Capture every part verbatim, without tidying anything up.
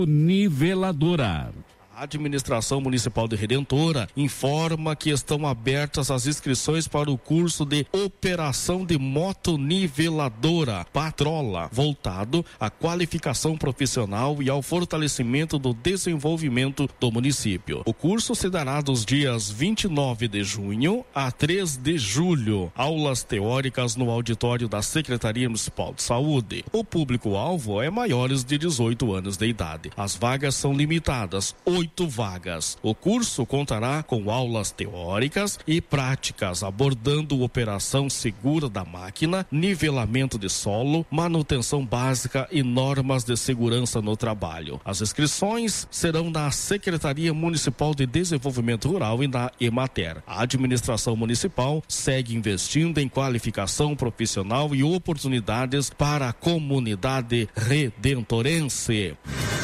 niveladora. A Administração Municipal de Redentora informa que estão abertas as inscrições para o curso de Operação de Motoniveladora Patrola, voltado à qualificação profissional e ao fortalecimento do desenvolvimento do município. O curso se dará dos dias vinte e nove de junho a três de julho. Aulas teóricas no auditório da Secretaria Municipal de Saúde. O público-alvo é maiores de dezoito anos de idade. As vagas são limitadas, oito vagas. O curso contará com aulas teóricas e práticas abordando operação segura da máquina, nivelamento de solo, manutenção básica e normas de segurança no trabalho. As inscrições serão na Secretaria Municipal de Desenvolvimento Rural e na Emater. A administração municipal segue investindo em qualificação profissional e oportunidades para a comunidade redentorense.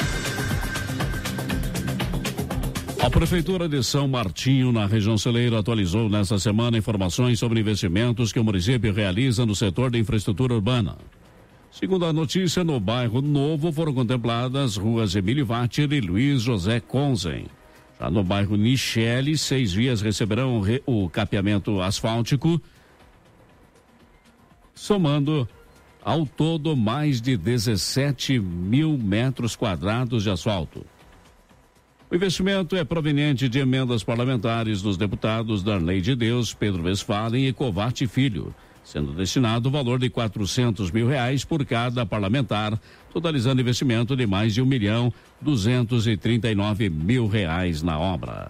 A Prefeitura de São Martinho, na região Celeiro, atualizou nesta semana informações sobre investimentos que o município realiza no setor de infraestrutura urbana. Segundo a notícia, no bairro Novo foram contempladas ruas Emílio Váter e Luiz José Conzen. Já no bairro Nichelle, seis vias receberão o capeamento asfáltico, somando ao todo mais de dezessete mil metros quadrados de asfalto. O investimento é proveniente de emendas parlamentares dos deputados Darley de Deus, Pedro Westphalen e Covatti Filho, sendo destinado o valor de quatrocentos mil reais por cada parlamentar, totalizando investimento de mais de um milhão duzentos e trinta e nove mil reais na obra.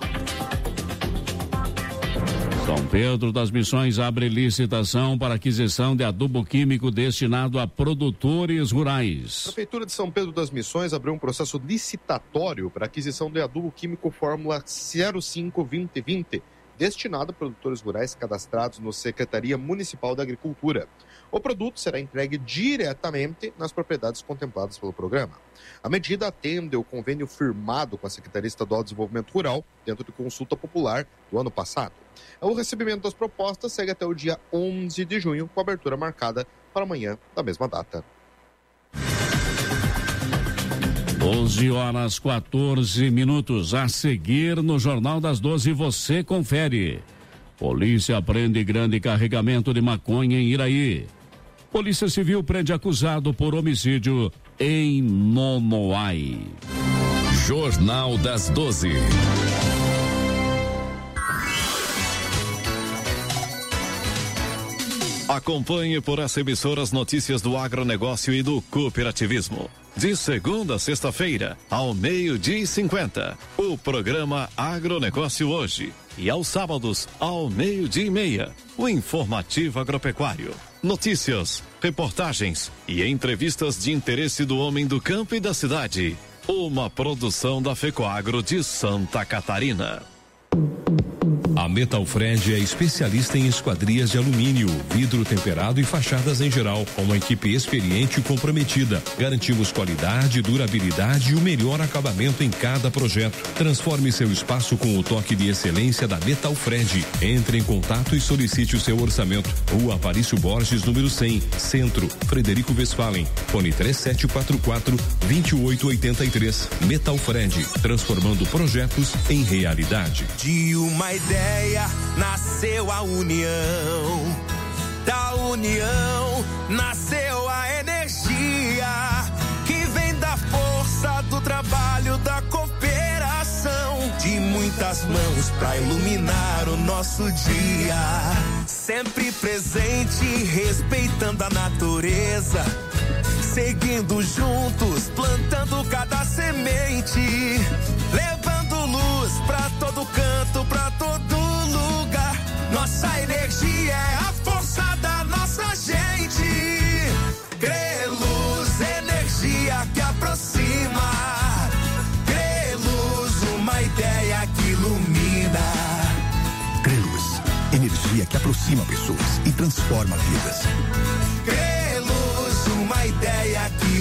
São Pedro das Missões abre licitação para aquisição de adubo químico destinado a produtores rurais. A Prefeitura de São Pedro das Missões abriu um processo licitatório para aquisição de adubo químico Fórmula zero cinco dois mil e vinte, destinado a produtores rurais cadastrados no Secretaria Municipal da Agricultura. O produto será entregue diretamente nas propriedades contempladas pelo programa. A medida atende ao convênio firmado com a Secretaria Estadual de Desenvolvimento Rural, dentro de consulta popular do ano passado. O recebimento das propostas segue até o dia onze de junho, com abertura marcada para amanhã da mesma data. doze horas quatorze minutos. A seguir no Jornal das doze você confere. Polícia prende grande carregamento de maconha em Iraí. Polícia Civil prende acusado por homicídio em Nonoai. Jornal das doze. Acompanhe por essa emissora as notícias do agronegócio e do cooperativismo. De segunda a sexta-feira, ao meio-dia e cinquenta, o programa Agronegócio Hoje. E aos sábados, ao meio-dia e meia, o Informativo Agropecuário. Notícias, reportagens e entrevistas de interesse do homem do campo e da cidade. Uma produção da FECOAGRO de Santa Catarina. A Metalfred é especialista em esquadrias de alumínio, vidro temperado e fachadas em geral, com uma equipe experiente e comprometida. Garantimos qualidade, durabilidade e o melhor acabamento em cada projeto. Transforme seu espaço com o toque de excelência da Metalfred. Entre em contato e solicite o seu orçamento. Rua Aparício Borges, número cem, Centro, Frederico Westphalen. Fone três sete quatro quatro, dois oito oito três. Metalfred, transformando projetos em realidade. De uma ideia nasceu a união, da união nasceu a energia que vem da força do trabalho, da cooperação, de muitas mãos pra iluminar o nosso dia, sempre presente, respeitando a natureza, seguindo juntos, plantando cada semente, levando luz pra todo canto, pra todo lugar. Nossa energia é a força da nossa gente. Creluz, energia que aproxima. Creluz, uma ideia que ilumina. Creluz, energia que aproxima pessoas e transforma vidas. Creluz, uma ideia que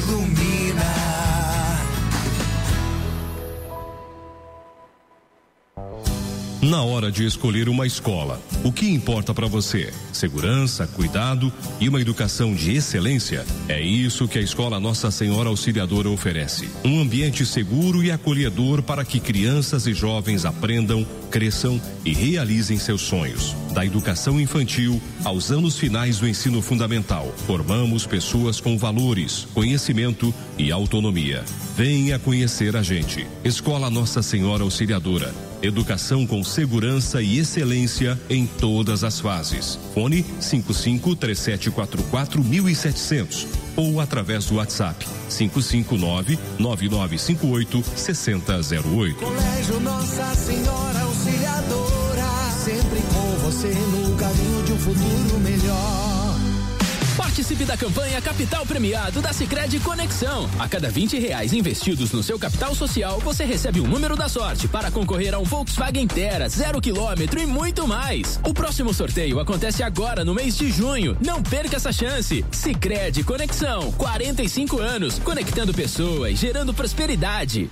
ilumina. Na hora de escolher uma escola, o que importa para você? Segurança, cuidado e uma educação de excelência? É isso que a Escola Nossa Senhora Auxiliadora oferece. Um ambiente seguro e acolhedor para que crianças e jovens aprendam, cresçam e realizem seus sonhos. Da educação infantil aos anos finais do ensino fundamental, formamos pessoas com valores, conhecimento e autonomia. Venha conhecer a gente. Escola Nossa Senhora Auxiliadora. Educação com segurança e excelência em todas as fases. Fone cinco cinco três sete quatro quatro sete zero zero ou através do WhatsApp cinco cinco nove nove nove cinco oito seis zero zero oito. Colégio Nossa Senhora Auxiliadora, sempre com você no caminho de um futuro melhor. Participe da campanha Capital Premiado da Sicredi Conexão. A cada vinte reais investidos no seu capital social, você recebe um número da sorte para concorrer a um Volkswagen Tera, zero quilômetro e muito mais. O próximo sorteio acontece agora no mês de junho. Não perca essa chance. Sicredi Conexão, quarenta e cinco anos, conectando pessoas, gerando prosperidade.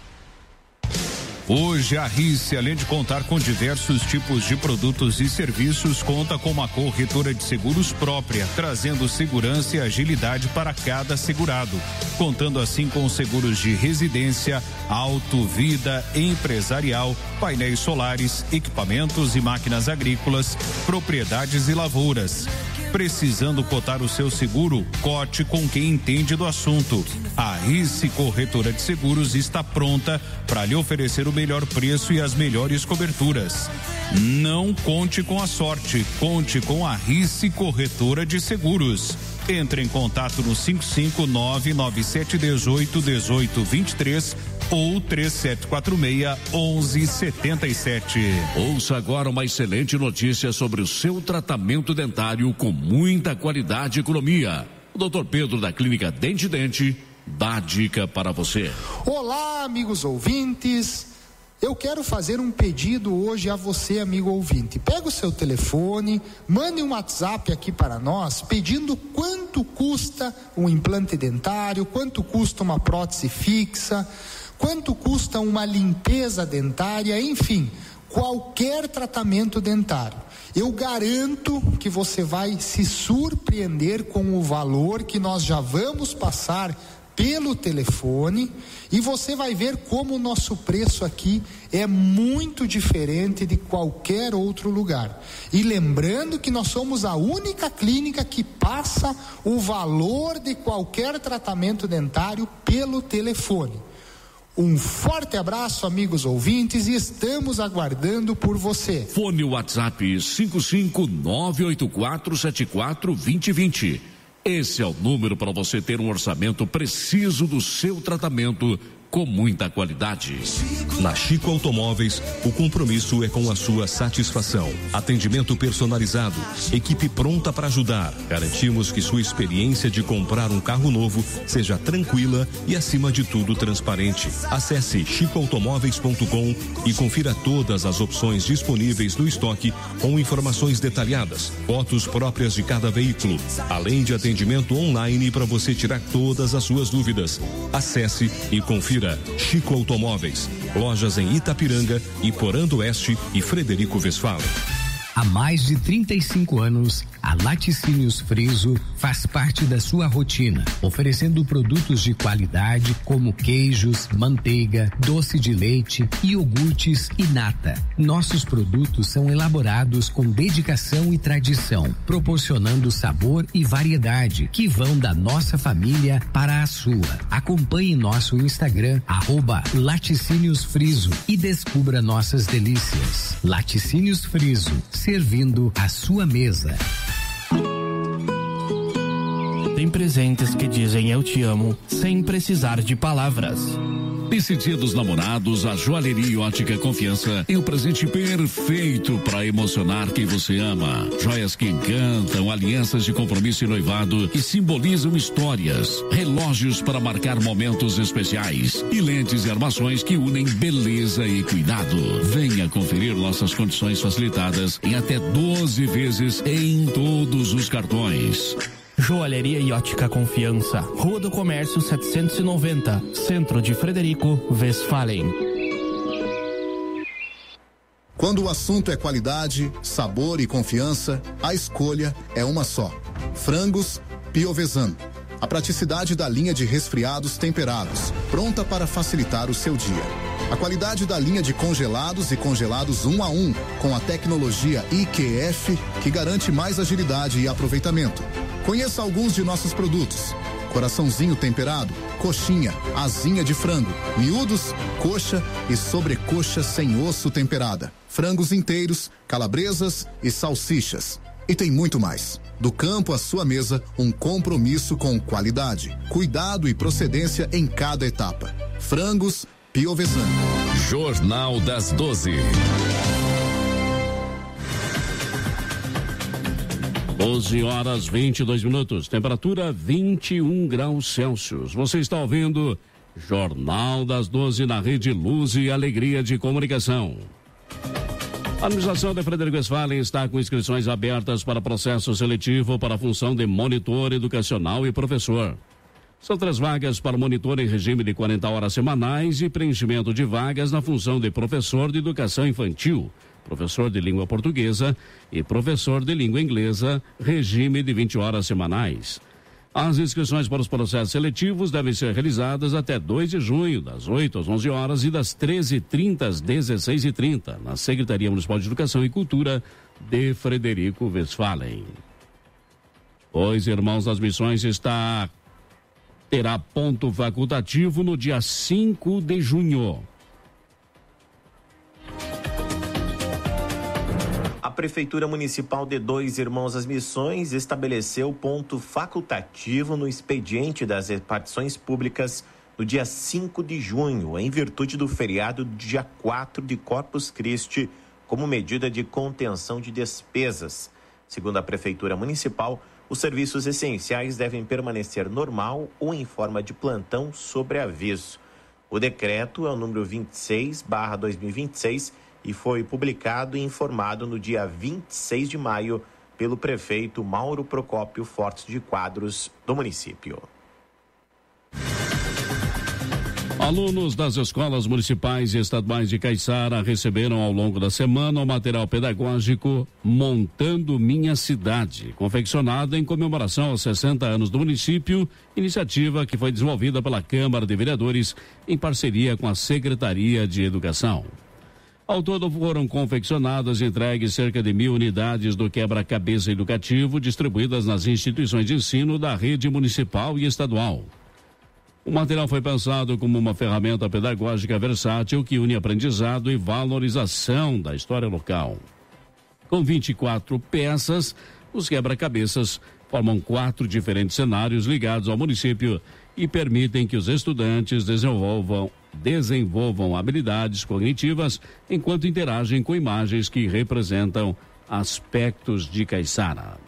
Hoje a Rice, além de contar com diversos tipos de produtos e serviços, conta com uma corretora de seguros própria, trazendo segurança e agilidade para cada segurado, contando assim com seguros de residência, auto, vida, empresarial, painéis solares, equipamentos e máquinas agrícolas, propriedades e lavouras. Precisando cotar o seu seguro? Cote com quem entende do assunto. A Rice Corretora de Seguros está pronta para lhe oferecer o melhor preço e as melhores coberturas. Não conte com a sorte, conte com a Rice Corretora de Seguros. Entre em contato no cinco cinco nove nove sete um oito um oito dois três ou três sete quatro seis um um sete sete. Ouça agora uma excelente notícia sobre o seu tratamento dentário com muita qualidade e economia. O doutor Pedro da Clínica Dente Dente dá dica para você. Olá, amigos ouvintes. Eu quero fazer um pedido hoje a você, amigo ouvinte. Pega o seu telefone, mande um WhatsApp aqui para nós, pedindo quanto custa um implante dentário, quanto custa uma prótese fixa, quanto custa uma limpeza dentária, enfim, qualquer tratamento dentário. Eu garanto que você vai se surpreender com o valor que nós já vamos passar pelo telefone, e você vai ver como o nosso preço aqui é muito diferente de qualquer outro lugar. E lembrando que nós somos a única clínica que passa o valor de qualquer tratamento dentário pelo telefone. Um forte abraço, amigos ouvintes, e estamos aguardando por você. Fone WhatsApp cinco cinco nove oito quatro sete quatro dois zero dois zero. Esse é o número para você ter um orçamento preciso do seu tratamento com muita qualidade. Na Chico Automóveis, o compromisso é com a sua satisfação. Atendimento personalizado, equipe pronta para ajudar. Garantimos que sua experiência de comprar um carro novo seja tranquila e, acima de tudo, transparente. Acesse chico automóveis ponto com e confira todas as opções disponíveis no estoque com informações detalhadas, fotos próprias de cada veículo, além de atendimento online para você tirar todas as suas dúvidas. Acesse e confira Chico Automóveis, lojas em Itapiranga, Iporã do Oeste e Frederico Westphalen. Há mais de trinta e cinco anos, a Laticínios Friso faz parte da sua rotina, oferecendo produtos de qualidade como queijos, manteiga, doce de leite, iogurtes e nata. Nossos produtos são elaborados com dedicação e tradição, proporcionando sabor e variedade que vão da nossa família para a sua. Acompanhe nosso Instagram, arroba Laticínios Friso, e descubra nossas delícias. Laticínios Friso, servindo a sua mesa. Tem presentes que dizem eu te amo sem precisar de palavras. Nesse Dia dos Namorados, a Joalheria Ótica Confiança tem o presente perfeito para emocionar quem você ama. Joias que encantam, alianças de compromisso e noivado que simbolizam histórias, relógios para marcar momentos especiais e lentes e armações que unem beleza e cuidado. Venha conferir nossas condições facilitadas em até doze vezes em todos os cartões. Joalheria e Ótica Confiança, Rua do Comércio setecentos e noventa, Centro de Frederico Westphalen. Quando o assunto é qualidade, sabor e confiança, a escolha é uma só. Frangos Piovesan. A praticidade da linha de resfriados temperados, pronta para facilitar o seu dia. A qualidade da linha de congelados e congelados um a um, com a tecnologia I Q F, que garante mais agilidade e aproveitamento. Conheça alguns de nossos produtos. Coraçãozinho temperado, coxinha, asinha de frango, miúdos, coxa e sobrecoxa sem osso temperada, frangos inteiros, calabresas e salsichas. E tem muito mais. Do campo à sua mesa, um compromisso com qualidade, cuidado e procedência em cada etapa. Frangos Piovesan. Jornal das doze. doze horas vinte e dois minutos, temperatura vinte e um graus Celsius. Você está ouvindo Jornal das doze na Rede Luz e Alegria de Comunicação. A administração de Frederico Westphalen está com inscrições abertas para processo seletivo para a função de monitor educacional e professor. São três vagas para monitor em regime de quarenta horas semanais e preenchimento de vagas na função de professor de educação infantil, professor de língua portuguesa e professor de língua inglesa, regime de vinte horas semanais. As inscrições para os processos seletivos devem ser realizadas até dois de junho, das oito às onze horas e das treze e trinta às dezesseis e trinta, na Secretaria Municipal de Educação e Cultura de Frederico Westphalen. Dois Irmãos das Missões está terá ponto facultativo no dia cinco de junho. A Prefeitura Municipal de Dois Irmãos das Missões estabeleceu ponto facultativo no expediente das repartições públicas no dia cinco de junho, em virtude do feriado do dia quatro de Corpus Christi, como medida de contenção de despesas. Segundo a Prefeitura Municipal, os serviços essenciais devem permanecer normal ou em forma de plantão sobre aviso. O decreto é o número vinte e seis barra dois mil e vinte e seis e foi publicado e informado no dia vinte e seis de maio pelo prefeito Mauro Procópio Fortes de Quadros do município. Alunos das escolas municipais e estaduais de Caiçara receberam ao longo da semana o material pedagógico Montando Minha Cidade, confeccionado em comemoração aos sessenta anos do município, iniciativa que foi desenvolvida pela Câmara de Vereadores em parceria com a Secretaria de Educação. Ao todo foram confeccionadas e entregues cerca de mil unidades do quebra-cabeça educativo distribuídas nas instituições de ensino da rede municipal e estadual. O material foi pensado como uma ferramenta pedagógica versátil que une aprendizado e valorização da história local. Com vinte e quatro peças, os quebra-cabeças formam quatro diferentes cenários ligados ao município e permitem que os estudantes desenvolvam, desenvolvam habilidades cognitivas enquanto interagem com imagens que representam aspectos de Caiçara.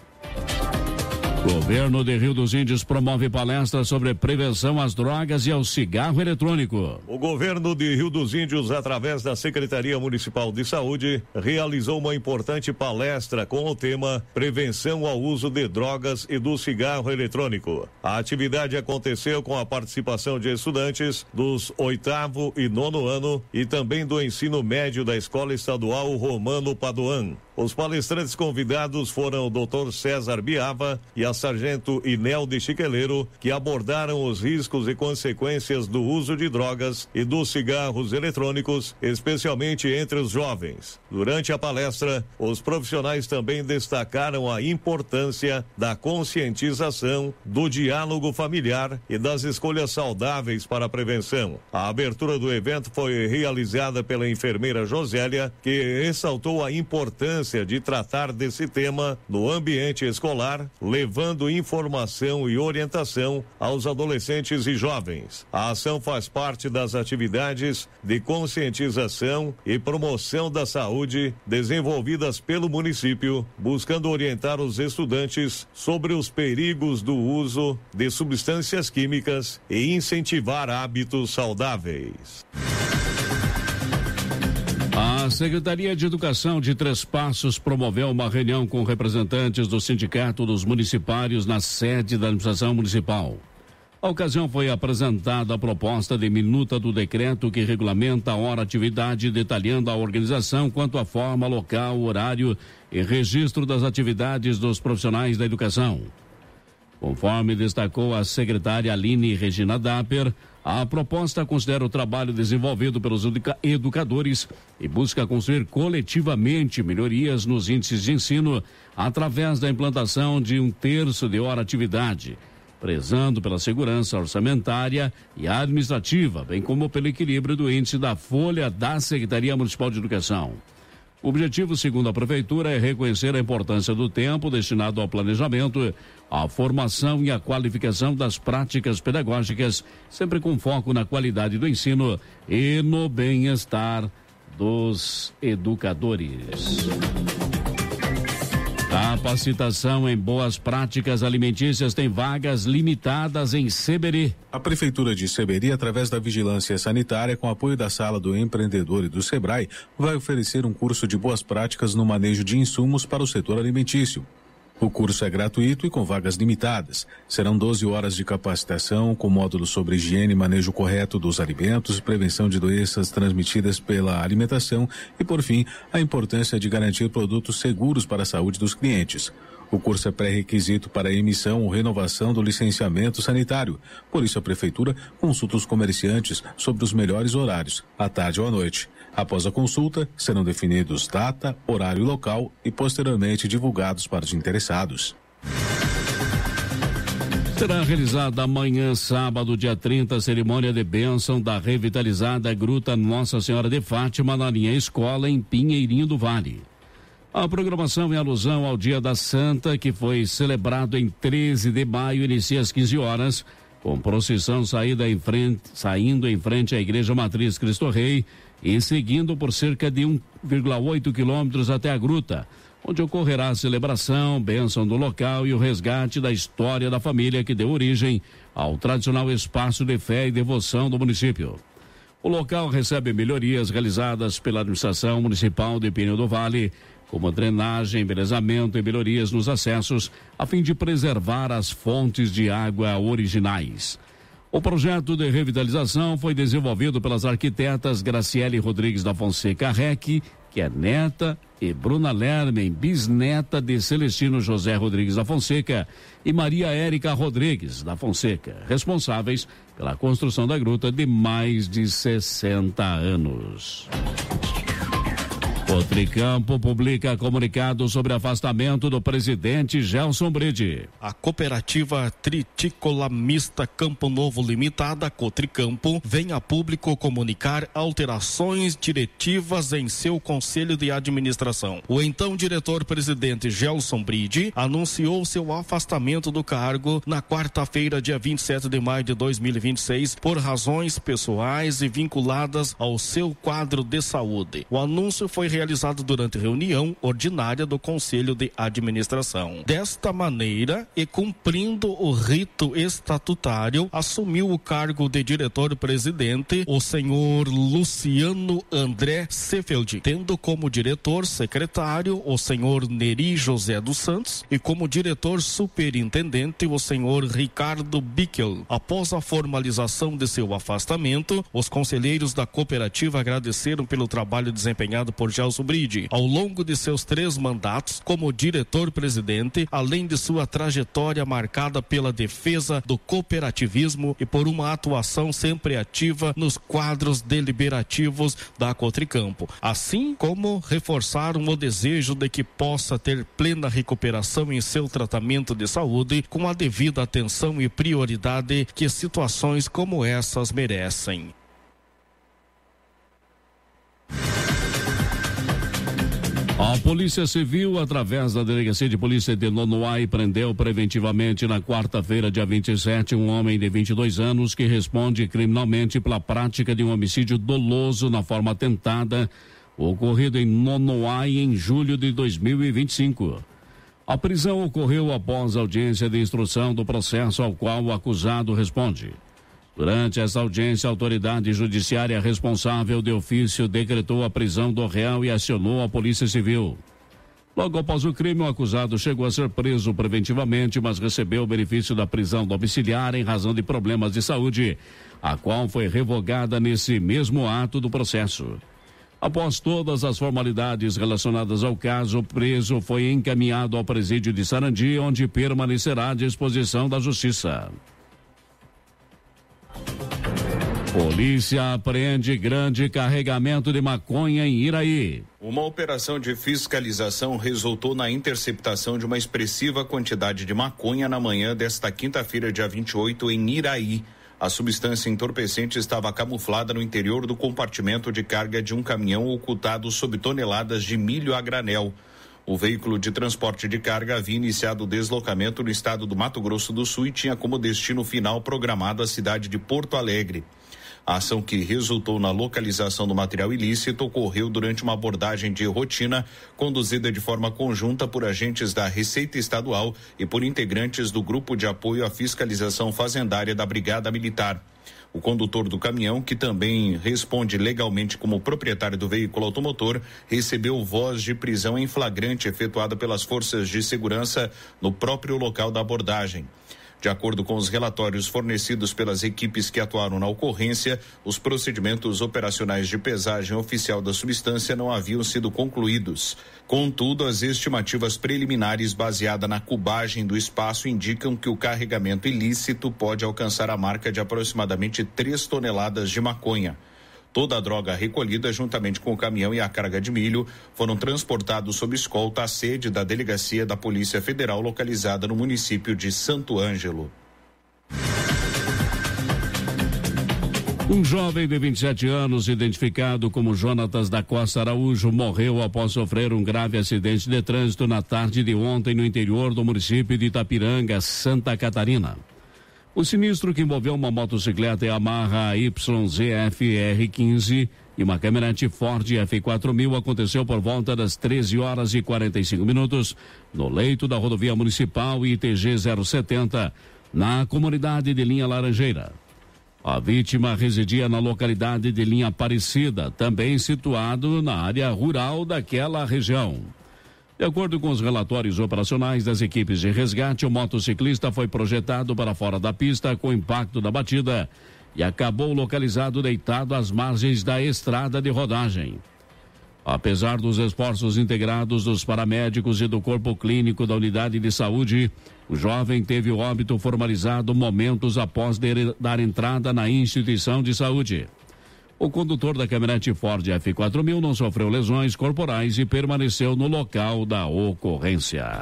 Governo de Rio dos Índios promove palestra sobre prevenção às drogas e ao cigarro eletrônico. O governo de Rio dos Índios, através da Secretaria Municipal de Saúde, realizou uma importante palestra com o tema Prevenção ao uso de drogas e do cigarro eletrônico. A atividade aconteceu com a participação de estudantes dos oitavo e nono ano e também do ensino médio da Escola Estadual Romano Paduan. Os palestrantes convidados foram o doutor César Biava e a sargento Inelde Chiqueleiro, que abordaram os riscos e consequências do uso de drogas e dos cigarros eletrônicos, especialmente entre os jovens. Durante a palestra, os profissionais também destacaram a importância da conscientização, do diálogo familiar e das escolhas saudáveis para a prevenção. A abertura do evento foi realizada pela enfermeira Josélia, que ressaltou a importância de tratar desse tema no ambiente escolar, levando informação e orientação aos adolescentes e jovens. A ação faz parte das atividades de conscientização e promoção da saúde desenvolvidas pelo município, buscando orientar os estudantes sobre os perigos do uso de substâncias químicas e incentivar hábitos saudáveis. A Secretaria de Educação de Três Passos promoveu uma reunião com representantes do Sindicato dos Municipários na sede da administração municipal. A ocasião foi apresentada a proposta de minuta do decreto que regulamenta a hora-atividade, detalhando a organização quanto à forma, local, horário e registro das atividades dos profissionais da educação. Conforme destacou a secretária Aline Regina Dapper, a proposta considera o trabalho desenvolvido pelos educa- educadores e busca construir coletivamente melhorias nos índices de ensino através da implantação de um terço de hora-atividade, prezando pela segurança orçamentária e administrativa, bem como pelo equilíbrio do índice da folha da Secretaria Municipal de Educação. O objetivo, segundo a Prefeitura, é reconhecer a importância do tempo destinado ao planejamento, à formação e à qualificação das práticas pedagógicas, sempre com foco na qualidade do ensino e no bem-estar dos educadores. Capacitação em boas práticas alimentícias tem vagas limitadas em Seberi. A Prefeitura de Seberi, através da Vigilância Sanitária, com apoio da Sala do Empreendedor e do Sebrae, vai oferecer um curso de boas práticas no manejo de insumos para o setor alimentício. O curso é gratuito e com vagas limitadas. Serão doze horas de capacitação com módulos sobre higiene e manejo correto dos alimentos, prevenção de doenças transmitidas pela alimentação e, por fim, a importância de garantir produtos seguros para a saúde dos clientes. O curso é pré-requisito para a emissão ou renovação do licenciamento sanitário. Por isso, a Prefeitura consulta os comerciantes sobre os melhores horários, à tarde ou à noite. Após a consulta, serão definidos data, horário e local e posteriormente divulgados para os interessados. Será realizada amanhã, sábado, dia trinta, a cerimônia de bênção da revitalizada Gruta Nossa Senhora de Fátima na linha Escola, em Pinheirinho do Vale. A programação em alusão ao Dia da Santa, que foi celebrado em treze de maio, inicia às quinze horas, com procissão saída em frente, saindo em frente à Igreja Matriz Cristo Rei e seguindo por cerca de um vírgula oito quilômetros até a gruta, onde ocorrerá a celebração, bênção do local e o resgate da história da família que deu origem ao tradicional espaço de fé e devoção do município. O local recebe melhorias realizadas pela administração municipal de Pinheirinho do Vale, como drenagem, embelezamento e melhorias nos acessos, a fim de preservar as fontes de água originais. O projeto de revitalização foi desenvolvido pelas arquitetas Graciele Rodrigues da Fonseca Rec, que é neta, e Bruna Lermen, bisneta de Celestino José Rodrigues da Fonseca, e Maria Érica Rodrigues da Fonseca, responsáveis pela construção da gruta de mais de sessenta anos. O Tricampo publica comunicado sobre afastamento do presidente Gelson Bride. A cooperativa Tritícola Mista Campo Novo Limitada, Cotricampo, vem a público comunicar alterações diretivas em seu conselho de administração. O então diretor-presidente Gelson Bride anunciou seu afastamento do cargo na quarta-feira, dia vinte e sete de maio de dois mil e vinte e seis, por razões pessoais e vinculadas ao seu quadro de saúde. O anúncio foi realizado realizado durante reunião ordinária do Conselho de Administração. Desta maneira, e cumprindo o rito estatutário, assumiu o cargo de diretor-presidente o senhor Luciano André Sefeld, tendo como diretor-secretário o senhor Neri José dos Santos e como diretor-superintendente o senhor Ricardo Bickel. Após a formalização de seu afastamento, os conselheiros da cooperativa agradeceram pelo trabalho desempenhado por Gelson Bride ao longo de seus três mandatos como diretor-presidente, além de sua trajetória marcada pela defesa do cooperativismo e por uma atuação sempre ativa nos quadros deliberativos da Cotricampo, assim como reforçaram o desejo de que possa ter plena recuperação em seu tratamento de saúde com a devida atenção e prioridade que situações como essas merecem. A Polícia Civil, através da Delegacia de Polícia de Nonoai, prendeu preventivamente na quarta-feira, dia vinte e sete, um homem de vinte e dois anos que responde criminalmente pela prática de um homicídio doloso na forma tentada, ocorrido em Nonoai em julho de dois mil e vinte e cinco. A prisão ocorreu após a audiência de instrução do processo ao qual o acusado responde. Durante essa audiência, a autoridade judiciária responsável de ofício decretou a prisão do réu e acionou a Polícia Civil. Logo após o crime, o acusado chegou a ser preso preventivamente, mas recebeu o benefício da prisão domiciliar em razão de problemas de saúde, a qual foi revogada nesse mesmo ato do processo. Após todas as formalidades relacionadas ao caso, o preso foi encaminhado ao presídio de Sarandi, onde permanecerá à disposição da Justiça. Polícia apreende grande carregamento de maconha em Iraí. Uma operação de fiscalização resultou na interceptação de uma expressiva quantidade de maconha na manhã desta quinta-feira, dia vinte e oito, em Iraí. A substância entorpecente estava camuflada no interior do compartimento de carga de um caminhão ocultado sob toneladas de milho a granel. O veículo de transporte de carga havia iniciado o deslocamento no estado do Mato Grosso do Sul e tinha como destino final programado a cidade de Porto Alegre. A ação, que resultou na localização do material ilícito, ocorreu durante uma abordagem de rotina conduzida de forma conjunta por agentes da Receita Estadual e por integrantes do Grupo de Apoio à Fiscalização Fazendária da Brigada Militar. O condutor do caminhão, que também responde legalmente como proprietário do veículo automotor, recebeu voz de prisão em flagrante efetuada pelas forças de segurança no próprio local da abordagem. De acordo com os relatórios fornecidos pelas equipes que atuaram na ocorrência, os procedimentos operacionais de pesagem oficial da substância não haviam sido concluídos. Contudo, as estimativas preliminares baseadas na cubagem do espaço indicam que o carregamento ilícito pode alcançar a marca de aproximadamente três toneladas de maconha. Toda a droga recolhida, juntamente com o caminhão e a carga de milho, foram transportados sob escolta à sede da Delegacia da Polícia Federal, localizada no município de Santo Ângelo. Um jovem de vinte e sete anos, identificado como Jonatas da Costa Araújo, morreu após sofrer um grave acidente de trânsito na tarde de ontem no interior do município de Itapiranga, Santa Catarina. O sinistro, que envolveu uma motocicleta Yamaha Y Z F R quinze e uma caminhonete Ford F quatro mil, aconteceu por volta das treze horas e quarenta e cinco minutos no leito da rodovia municipal I T G zero setenta, na comunidade de Linha Laranjeira. A vítima residia na localidade de Linha Aparecida, também situado na área rural daquela região. De acordo com os relatórios operacionais das equipes de resgate, o motociclista foi projetado para fora da pista com o impacto da batida e acabou localizado deitado às margens da estrada de rodagem. Apesar dos esforços integrados dos paramédicos e do corpo clínico da unidade de saúde, o jovem teve o óbito formalizado momentos após dar entrada na instituição de saúde. O condutor da caminhonete Ford F quatro mil não sofreu lesões corporais e permaneceu no local da ocorrência.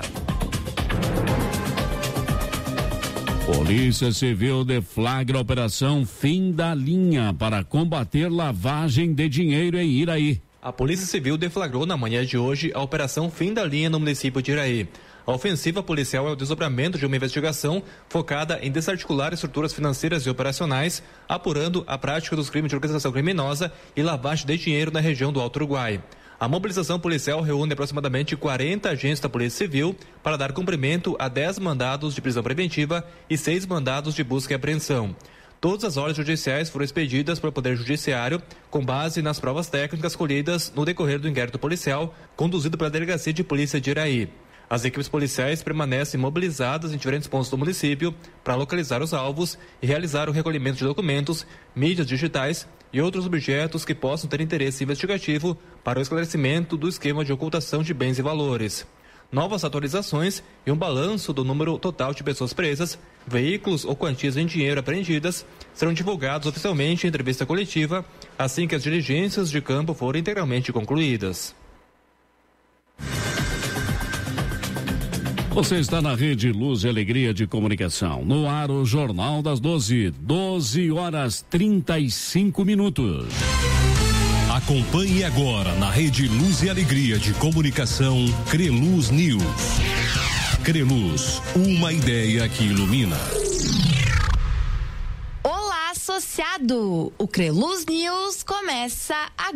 Polícia Civil deflagra a operação Fim da Linha para combater lavagem de dinheiro em Iraí. A Polícia Civil deflagrou na manhã de hoje a operação Fim da Linha no município de Iraí. A ofensiva policial é o desdobramento de uma investigação focada em desarticular estruturas financeiras e operacionais, apurando a prática dos crimes de organização criminosa e lavagem de dinheiro na região do Alto Uruguai. A mobilização policial reúne aproximadamente quarenta agentes da Polícia Civil para dar cumprimento a dez mandados de prisão preventiva e seis mandados de busca e apreensão. Todas as ordens judiciais foram expedidas pelo Poder Judiciário com base nas provas técnicas colhidas no decorrer do inquérito policial conduzido pela Delegacia de Polícia de Iraí. As equipes policiais permanecem mobilizadas em diferentes pontos do município para localizar os alvos e realizar o recolhimento de documentos, mídias digitais e outros objetos que possam ter interesse investigativo para o esclarecimento do esquema de ocultação de bens e valores. Novas atualizações e um balanço do número total de pessoas presas, veículos ou quantias em dinheiro apreendidas serão divulgados oficialmente em entrevista coletiva assim que as diligências de campo forem integralmente concluídas. Você está na Rede Luz e Alegria de Comunicação. No ar, o Jornal das doze. doze horas trinta e cinco minutos. Acompanhe agora na Rede Luz e Alegria de Comunicação, Creluz News. Creluz, uma ideia que ilumina. Olá, associado. O Creluz News começa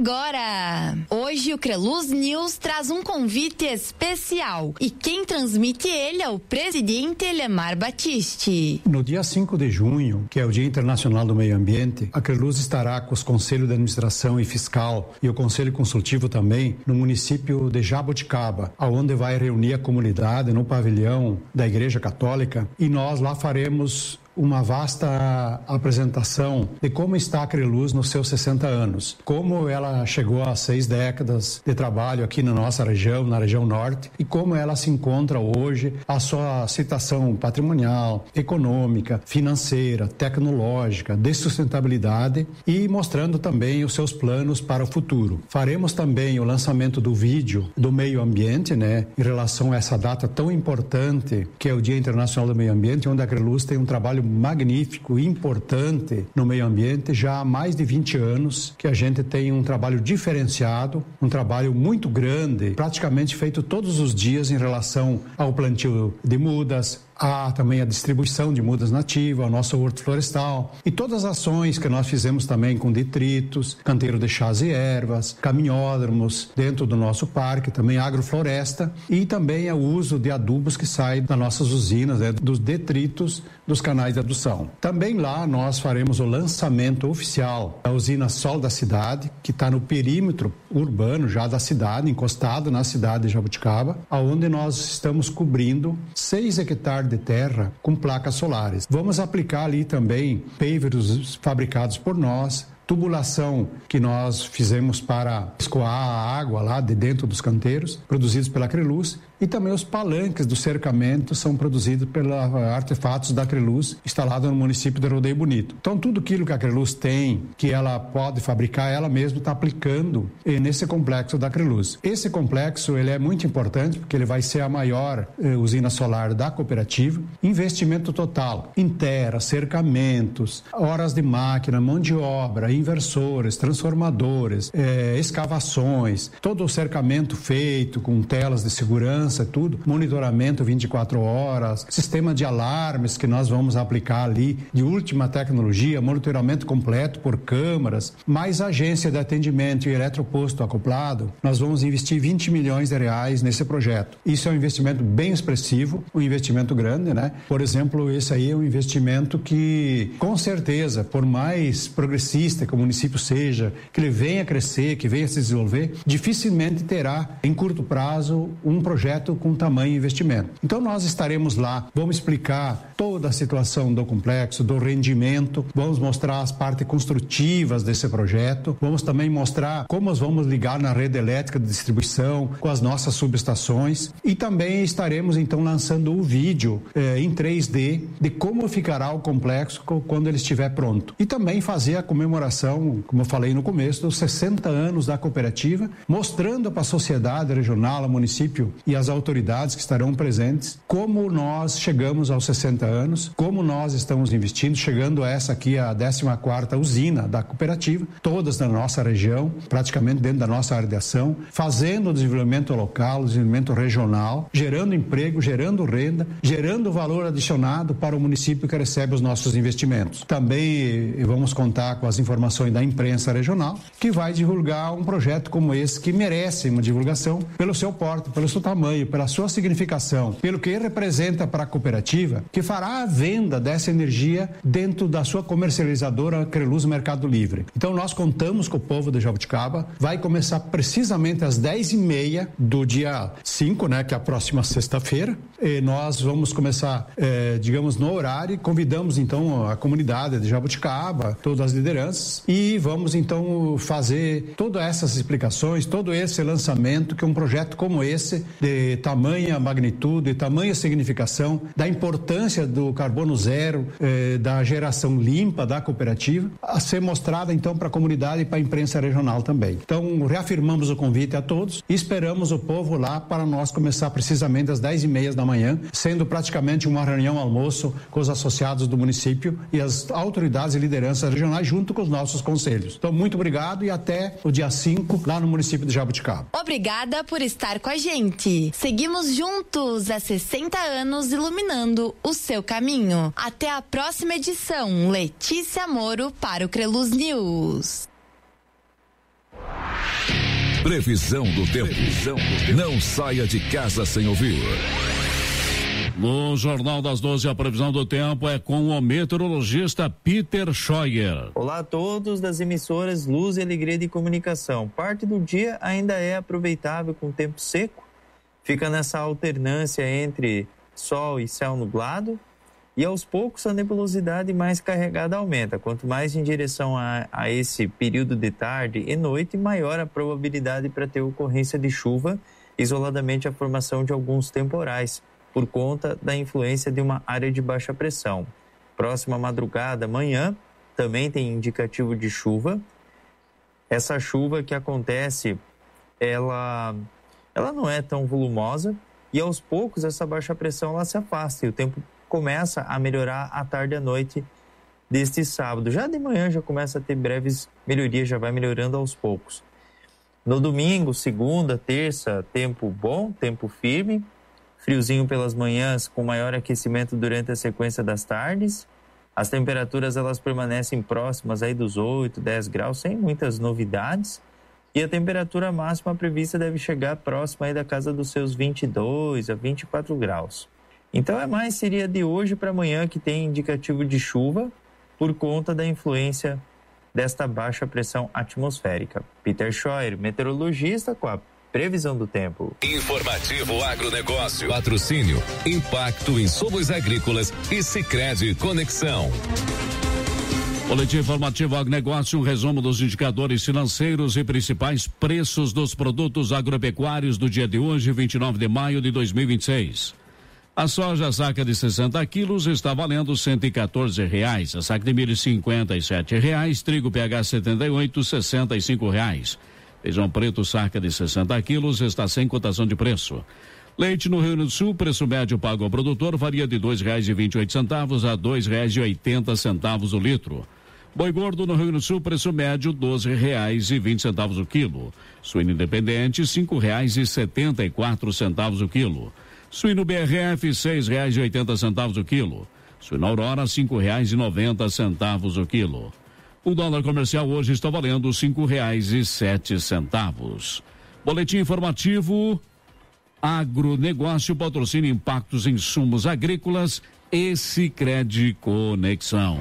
agora. Hoje o Creluz News traz um convite especial e quem transmite ele é o presidente Lemar Batiste. No dia cinco de junho, que é o Dia Internacional do Meio Ambiente, a Creluz estará com os Conselhos de Administração e Fiscal e o Conselho Consultivo também no município de Jaboticaba, aonde vai reunir a comunidade no pavilhão da Igreja Católica e nós lá faremos uma vasta apresentação de como está a Creluz nos seus sessenta anos, como ela chegou a seis décadas de trabalho aqui na nossa região, na região norte, e como ela se encontra hoje, a sua situação patrimonial, econômica, financeira, tecnológica, de sustentabilidade e mostrando também os seus planos para o futuro. Faremos também o lançamento do vídeo do meio ambiente, né, em relação a essa data tão importante que é o Dia Internacional do Meio Ambiente, onde a Creluz tem um trabalho magnífico, importante no meio ambiente, já há mais de vinte anos que a gente tem um trabalho diferenciado, um trabalho muito grande, praticamente feito todos os dias em relação ao plantio de mudas, há também a distribuição de mudas nativas, o nosso horto florestal e todas as ações que nós fizemos também com detritos, canteiro de chás e ervas, caminhódromos dentro do nosso parque, também agrofloresta e também o uso de adubos que saem das nossas usinas, né, dos detritos dos canais de adução. Também lá nós faremos o lançamento oficial da usina Sol da Cidade, que está no perímetro urbano já da cidade, encostado na cidade de Jaboticaba, aonde nós estamos cobrindo seis hectares de terra com placas solares. Vamos aplicar ali também pavers fabricados por nós, tubulação que nós fizemos para escoar a água lá de dentro dos canteiros, produzidos pela Creluz, e também os palanques do cercamento são produzidos pelos artefatos da Creluz, instalado no município de Rodeio Bonito. Então, tudo aquilo que a Creluz tem, que ela pode fabricar, ela mesma está aplicando nesse complexo da Creluz. Esse complexo, ele é muito importante, porque ele vai ser a maior eh, usina solar da cooperativa. Investimento total em terra, cercamentos, horas de máquina, mão de obra, inversores, transformadores, eh, escavações, todo o cercamento feito com telas de segurança, tudo, monitoramento vinte e quatro horas, sistema de alarmes que nós vamos aplicar ali de última tecnologia, monitoramento completo por câmaras, mais agência de atendimento e eletroposto acoplado, nós vamos investir vinte milhões de reais nesse projeto. Isso é um investimento bem expressivo, um investimento grande, né? Por exemplo, esse aí é um investimento que, com certeza, por mais progressista que o município seja, que ele venha crescer, que venha se desenvolver, dificilmente terá, em curto prazo, um projeto com tamanho investimento. Então nós estaremos lá, vamos explicar toda a situação do complexo, do rendimento, vamos mostrar as partes construtivas desse projeto, vamos também mostrar como nós vamos ligar na rede elétrica de distribuição com as nossas subestações e também estaremos então lançando o vídeo eh, em três D de como ficará o complexo quando ele estiver pronto. E também fazer a comemoração, como eu falei no começo, dos sessenta anos da cooperativa, mostrando para a sociedade regional, ao município e as autoridades que estarão presentes, como nós chegamos aos sessenta anos, como nós estamos investindo, chegando a essa aqui, a décima quarta usina da cooperativa, todas na nossa região, praticamente dentro da nossa área de ação, fazendo o desenvolvimento local, o desenvolvimento regional, gerando emprego, gerando renda, gerando valor adicionado para o município que recebe os nossos investimentos. Também vamos contar com as informações da imprensa regional, que vai divulgar um projeto como esse, que merece uma divulgação pelo seu porte, pelo seu tamanho, pela sua significação, pelo que representa para a cooperativa, que fará a venda dessa energia dentro da sua comercializadora Creluz Mercado Livre. Então nós contamos com o povo de Jaboticaba, vai começar precisamente às dez e meia do dia cinco, né, que é a próxima sexta-feira, e nós vamos começar, eh, digamos, no horário, convidamos então a comunidade de Jaboticaba, todas as lideranças, e vamos então fazer todas essas explicações, todo esse lançamento, que um projeto como esse, de tamanha magnitude, tamanha significação, da importância do carbono zero, eh, da geração limpa da cooperativa, a ser mostrada então para a comunidade e para a imprensa regional também. Então, reafirmamos o convite a todos e esperamos o povo lá para nós começar precisamente às dez e meia da manhã, sendo praticamente uma reunião almoço com os associados do município e as autoridades e lideranças regionais junto com os nossos conselhos. Então, muito obrigado e até o dia cinco lá no município de Jaboticaba. Obrigada por estar com a gente. Cidade. Seguimos juntos há sessenta anos iluminando o seu caminho. Até a próxima edição. Letícia Moro para o Creluz News. Previsão do tempo. Previsão do tempo. Não saia de casa sem ouvir. No Jornal das doze, a previsão do tempo é com o meteorologista Peter Scheuer. Olá a todos das emissoras Luz e Alegria de Comunicação. Parte do dia ainda é aproveitável com tempo seco. Fica nessa alternância entre sol e céu nublado. E aos poucos a nebulosidade mais carregada aumenta. Quanto mais em direção a, a esse período de tarde e noite, maior a probabilidade para ter ocorrência de chuva, isoladamente a formação de alguns temporais, por conta da influência de uma área de baixa pressão. Próxima madrugada, amanhã, também tem indicativo de chuva. Essa chuva que acontece, ela, ela não é tão volumosa e aos poucos essa baixa pressão ela se afasta e o tempo começa a melhorar à tarde e à noite deste sábado. Já de manhã já começa a ter breves melhorias, já vai melhorando aos poucos. No domingo, segunda, terça, tempo bom, tempo firme, friozinho pelas manhãs com maior aquecimento durante a sequência das tardes. As temperaturas elas permanecem próximas aí dos oito, dez graus, sem muitas novidades. E a temperatura máxima prevista deve chegar próxima aí da casa dos seus vinte e dois a vinte e quatro graus. Então é mais seria de hoje para amanhã que tem indicativo de chuva por conta da influência desta baixa pressão atmosférica. Peter Scheuer, meteorologista, com a previsão do tempo. Informativo Agronegócio. Patrocínio, impacto em insumos agrícolas e Sicredi Conexão. Boletim informativo Agronegócio, um resumo dos indicadores financeiros e principais preços dos produtos agropecuários do dia de hoje, vinte e nove de maio de dois mil e vinte e seis. A soja saca de sessenta quilos está valendo cento e quatorze reais. A saca de milho cinquenta e sete reais. Trigo P H setenta e oito, sessenta e cinco reais. Feijão preto saca de sessenta quilos está sem cotação de preço. Leite no Rio Grande do Sul, preço médio pago ao produtor varia de dois reais e vinte e oito centavos a dois reais e oitenta centavos o litro. Boi gordo no Rio Grande do Sul, preço médio doze reais e vinte centavos o quilo. Suíno independente cinco reais e setenta e quatro centavos o quilo. Suíno B R F, seis reais e oitenta centavos o quilo. Suíno Aurora, cinco reais e noventa centavos o quilo. O dólar comercial hoje está valendo cinco reais e sete centavos. Boletim informativo Agronegócio, patrocínio impactos em insumos agrícolas e Sicredi Conexão.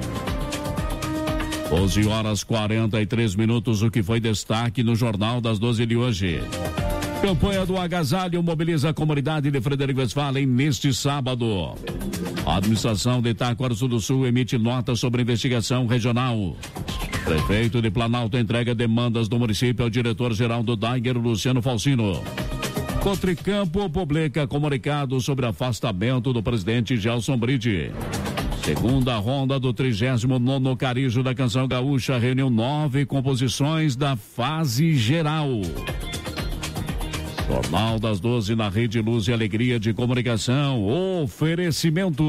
doze horas quarenta e três minutos, o que foi destaque no Jornal das doze de hoje. Campanha do Agasalho mobiliza a comunidade de Frederico Westphalen neste sábado. A administração de Itaquaraçu do Sul emite nota sobre investigação regional. Prefeito de Planalto entrega demandas do município ao diretor-geral do Daiger, Luciano Falsino. Cotricampo publica comunicado sobre afastamento do presidente Gelson Bride. Segunda ronda do trigésimo nono Carijo da Canção Gaúcha reuniu nove composições da fase geral. Jornal das doze na Rede Luz e Alegria de Comunicação. Oferecimento.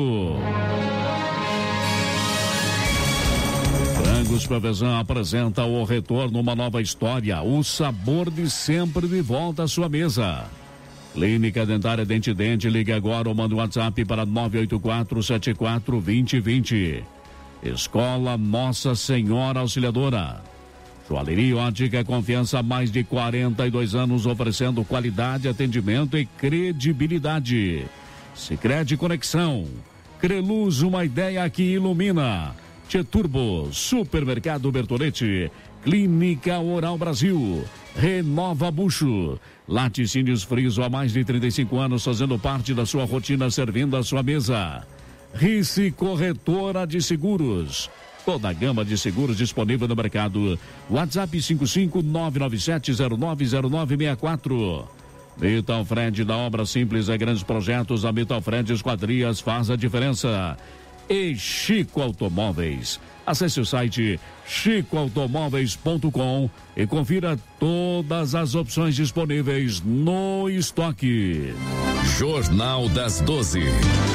Frangos Pavezan apresenta o retorno, uma nova história. O sabor de sempre de volta à sua mesa. Clínica Dentária Dente Dente, ligue agora ou manda um WhatsApp para nove oito quatro, sete quatro, dois zero dois zero. Escola Nossa Senhora Auxiliadora. Joalheria Ótica Confiança há mais de quarenta e dois anos, oferecendo qualidade, atendimento e credibilidade. Sicredi Conexão. Creluz, uma ideia que ilumina. Tieturbo, Supermercado Bertolete. Clínica Oral Brasil. Renova Bucho. Laticínios Friso há mais de trinta e cinco anos, fazendo parte da sua rotina, servindo a sua mesa. Rice Corretora de Seguros. Toda a gama de seguros disponível no mercado. WhatsApp cinco cinco nove nove sete zero nove zero nove seis quatro. Metal Fred, da obra simples a grandes projetos, a Metal Fred Esquadrias faz a diferença. E Chico Automóveis. Acesse o site chico automóveis ponto com e confira todas as opções disponíveis no estoque. Jornal das doze.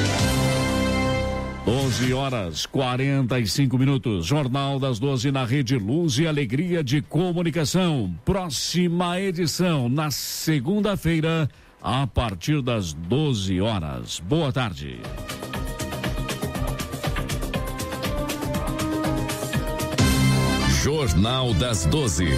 doze horas quarenta e cinco minutos. Jornal das doze na Rede Luz e Alegria de Comunicação. Próxima edição na segunda-feira, a partir das doze horas. Boa tarde. Jornal das doze.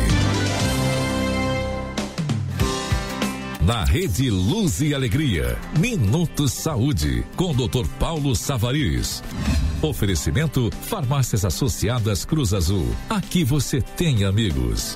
Na Rede Luz e Alegria, Minutos Saúde, com doutor Paulo Savariz. Oferecimento Farmácias Associadas Cruz Azul. Aqui você tem amigos.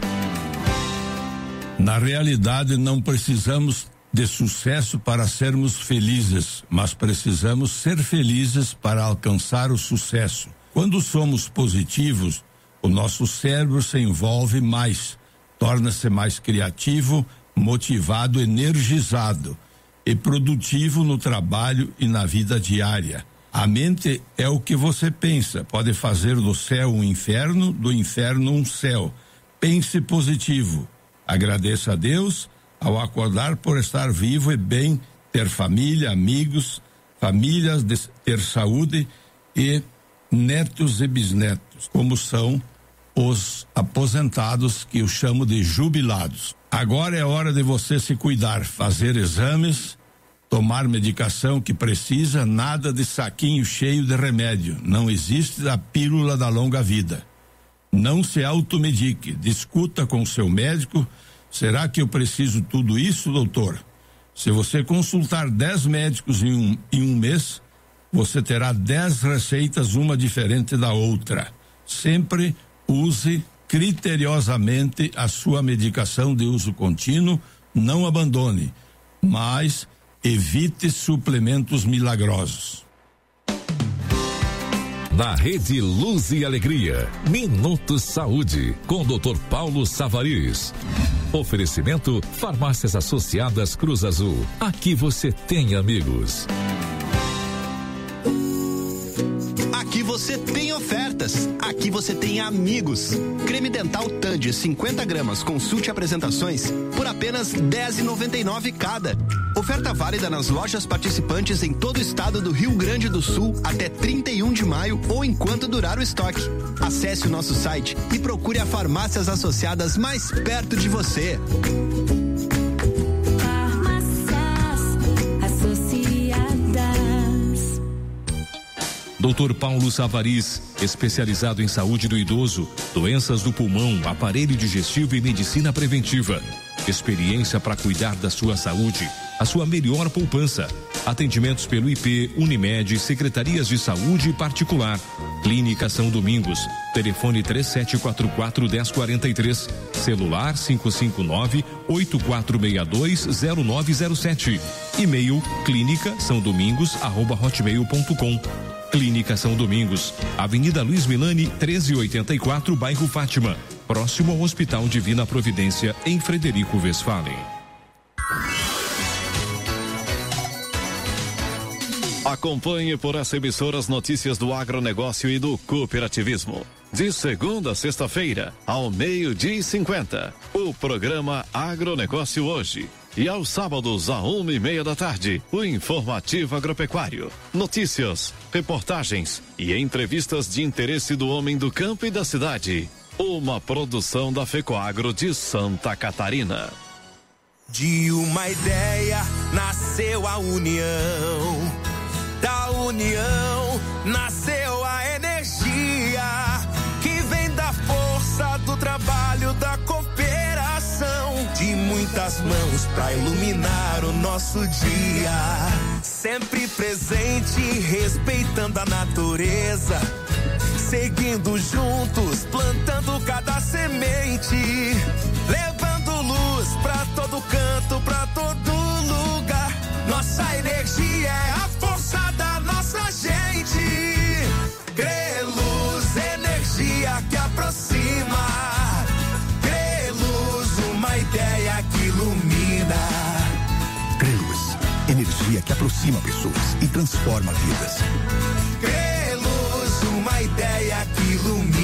Na realidade, não precisamos de sucesso para sermos felizes, mas precisamos ser felizes para alcançar o sucesso. Quando somos positivos, o nosso cérebro se envolve mais, torna-se mais criativo, motivado, energizado e produtivo no trabalho e na vida diária. A mente é o que você pensa, pode fazer do céu um inferno, do inferno um céu. Pense positivo. Agradeça a Deus ao acordar por estar vivo e bem, ter família, amigos, famílias, ter saúde e netos e bisnetos, como são os aposentados, que eu chamo de jubilados. Agora é hora de você se cuidar, fazer exames, tomar medicação que precisa, nada de saquinho cheio de remédio. Não existe a pílula da longa vida. Não se automedique, discuta com o seu médico. Será que eu preciso tudo isso, doutor? Se você consultar dez médicos em um, em um mês, você terá dez receitas, uma diferente da outra. Sempre use criteriosamente a sua medicação de uso contínuo, não abandone, mas evite suplementos milagrosos. Na Rede Luz e Alegria, Minutos Saúde, com doutor Paulo Savariz. Oferecimento Farmácias Associadas Cruz Azul. Aqui você tem amigos. Aqui você tem ofertas. Aqui você tem amigos. Creme dental Tandy cinquenta gramas, consulte apresentações por apenas dez reais e noventa e nove cada. Oferta válida nas lojas participantes em todo o estado do Rio Grande do Sul até trinta e um de maio ou enquanto durar o estoque. Acesse o nosso site e procure a Farmácias Associadas mais perto de você. doutor Paulo Savariz, especializado em saúde do idoso, doenças do pulmão, aparelho digestivo e medicina preventiva. Experiência para cuidar da sua saúde, a sua melhor poupança. Atendimentos pelo I P, Unimed, Secretarias de Saúde Particular. Clínica São Domingos. Telefone três sete quatro quatro, um zero quatro três. Celular cinco cinco nove, oito quatro seis dois, zero nove zero sete. E-mail clínica são domingos arroba hotmail ponto com. Clínica São Domingos, Avenida Luiz Milani, treze oitenta e quatro, bairro Fátima, próximo ao Hospital Divina Providência, em Frederico Westphalen. Acompanhe por essa emissora as notícias do agronegócio e do cooperativismo. De segunda a sexta-feira, ao meio-dia e cinquenta, o programa Agronegócio Hoje. E aos sábados, à uma e meia da tarde, o Informativo Agropecuário. Notícias, reportagens e entrevistas de interesse do homem do campo e da cidade. Uma produção da FECOAGRO de Santa Catarina. De uma ideia nasceu a união. Da união nasceu a energia que vem da força do trabalho, da cooperação. De muitas mãos pra iluminar o nosso dia. Sempre presente, respeitando a natureza. Seguindo juntos, plantando cada semente. Levando luz pra todo canto, pra todo lugar. Nossa energia é a força da nossa gente. Creluz, energia que aproxima. Uma ideia que ilumina. Creluz, energia que aproxima pessoas e transforma vidas. Creluz, uma ideia que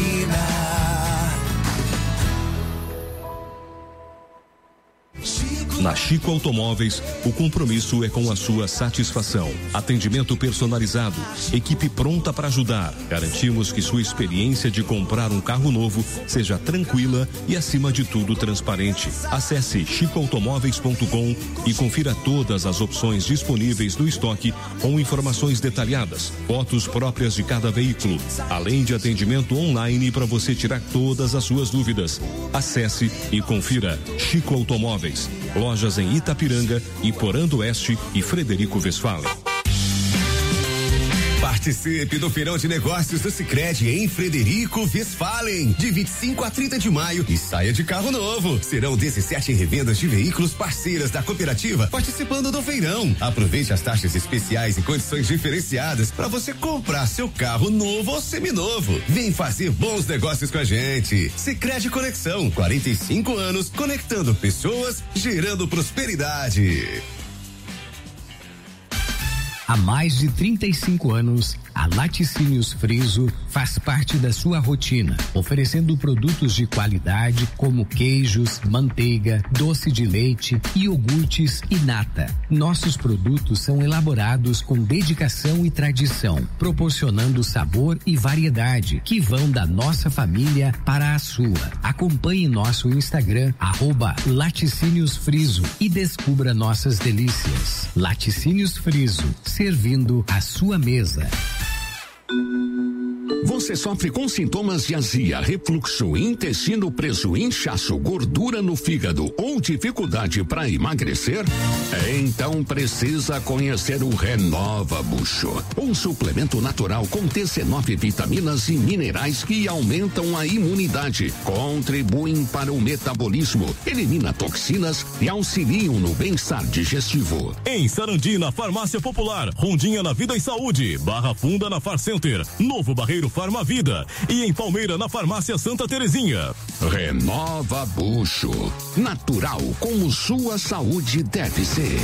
ilumina. Chico Na Chico Automóveis, o compromisso é com a sua satisfação. Atendimento personalizado, equipe pronta para ajudar. Garantimos que sua experiência de comprar um carro novo seja tranquila e, acima de tudo, transparente. Acesse chico automóveis ponto com e confira todas as opções disponíveis no estoque com informações detalhadas, fotos próprias de cada veículo, além de atendimento online para você tirar todas as suas dúvidas. Acesse e confira Chico Automóveis. Lojas em Itapiranga, Iporã do Oeste e Frederico Westphalen. Participe do Feirão de Negócios do Sicredi em Frederico Westphalen, de vinte e cinco a trinta de maio, e saia de carro novo. Serão dezessete revendas de veículos parceiras da cooperativa participando do feirão. Aproveite as taxas especiais e condições diferenciadas para você comprar seu carro novo ou seminovo. Vem fazer bons negócios com a gente. Sicredi Conexão, quarenta e cinco anos, conectando pessoas, gerando prosperidade. Há mais de trinta e cinco anos, a Laticínios Friso faz parte da sua rotina, oferecendo produtos de qualidade como queijos, manteiga, doce de leite, iogurtes e nata. Nossos produtos são elaborados com dedicação e tradição, proporcionando sabor e variedade que vão da nossa família para a sua. Acompanhe nosso Instagram, arroba Laticínios Friso, e descubra nossas delícias. Laticínios Friso, servindo a sua mesa. Você sofre com sintomas de azia, refluxo, intestino preso, inchaço, gordura no fígado ou dificuldade para emagrecer? Então precisa conhecer o Renova Bucho, um suplemento natural com dezenove vitaminas e minerais que aumentam a imunidade, contribuem para o metabolismo, elimina toxinas e auxiliam no bem-estar digestivo. Em Sarandi, na Farmácia Popular, Rondinha na Vida e Saúde, Barra Funda na Far Center, Novo Barreiro Farmavida e em Palmeira na Farmácia Santa Terezinha. Renova Bucho, natural como sua saúde deve ser.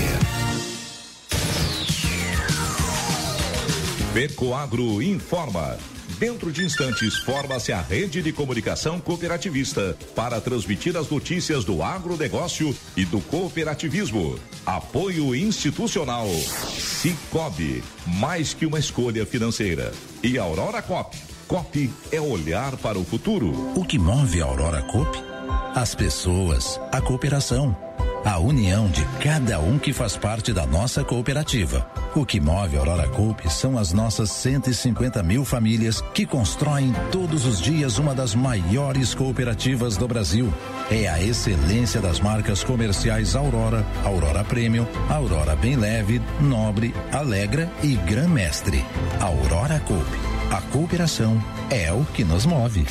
Pecoagro informa. Dentro de instantes, forma-se a rede de comunicação cooperativista para transmitir as notícias do agronegócio e do cooperativismo. Apoio institucional. Cicobi, mais que uma escolha financeira. E Aurora Coop. Coop é olhar para o futuro. O que move a Aurora Coop? As pessoas, a cooperação, a união de cada um que faz parte da nossa cooperativa. O que move a Aurora Coop são as nossas cento e cinquenta mil famílias que constroem todos os dias uma das maiores cooperativas do Brasil. É a excelência das marcas comerciais Aurora, Aurora Premium, Aurora Bem Leve, Nobre, Alegra e Gran Mestre. Aurora Coop. A cooperação é o que nos move.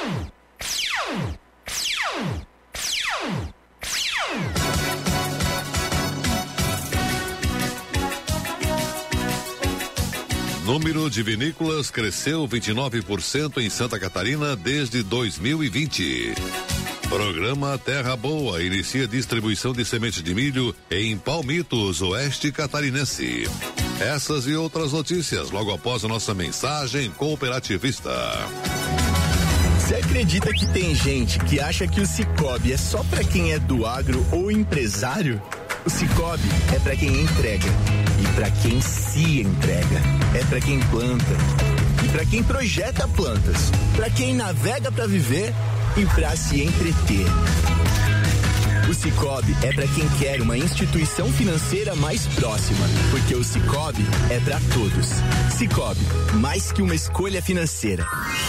Número de vinícolas cresceu vinte e nove por cento em Santa Catarina desde dois mil e vinte. Programa Terra Boa inicia distribuição de semente de milho em Palmitos, oeste catarinense. Essas e outras notícias logo após a nossa mensagem cooperativista. Você acredita que tem gente que acha que o Cicobi é só para quem é do agro ou empresário? O Cicobi é para quem entrega e para quem se entrega. É para quem planta e para quem projeta plantas, para quem navega para viver e para se entreter. O Cicobi é para quem quer uma instituição financeira mais próxima, porque o Cicobi é para todos. Cicobi, mais que uma escolha financeira.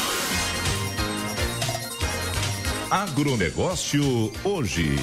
Agronegócio hoje.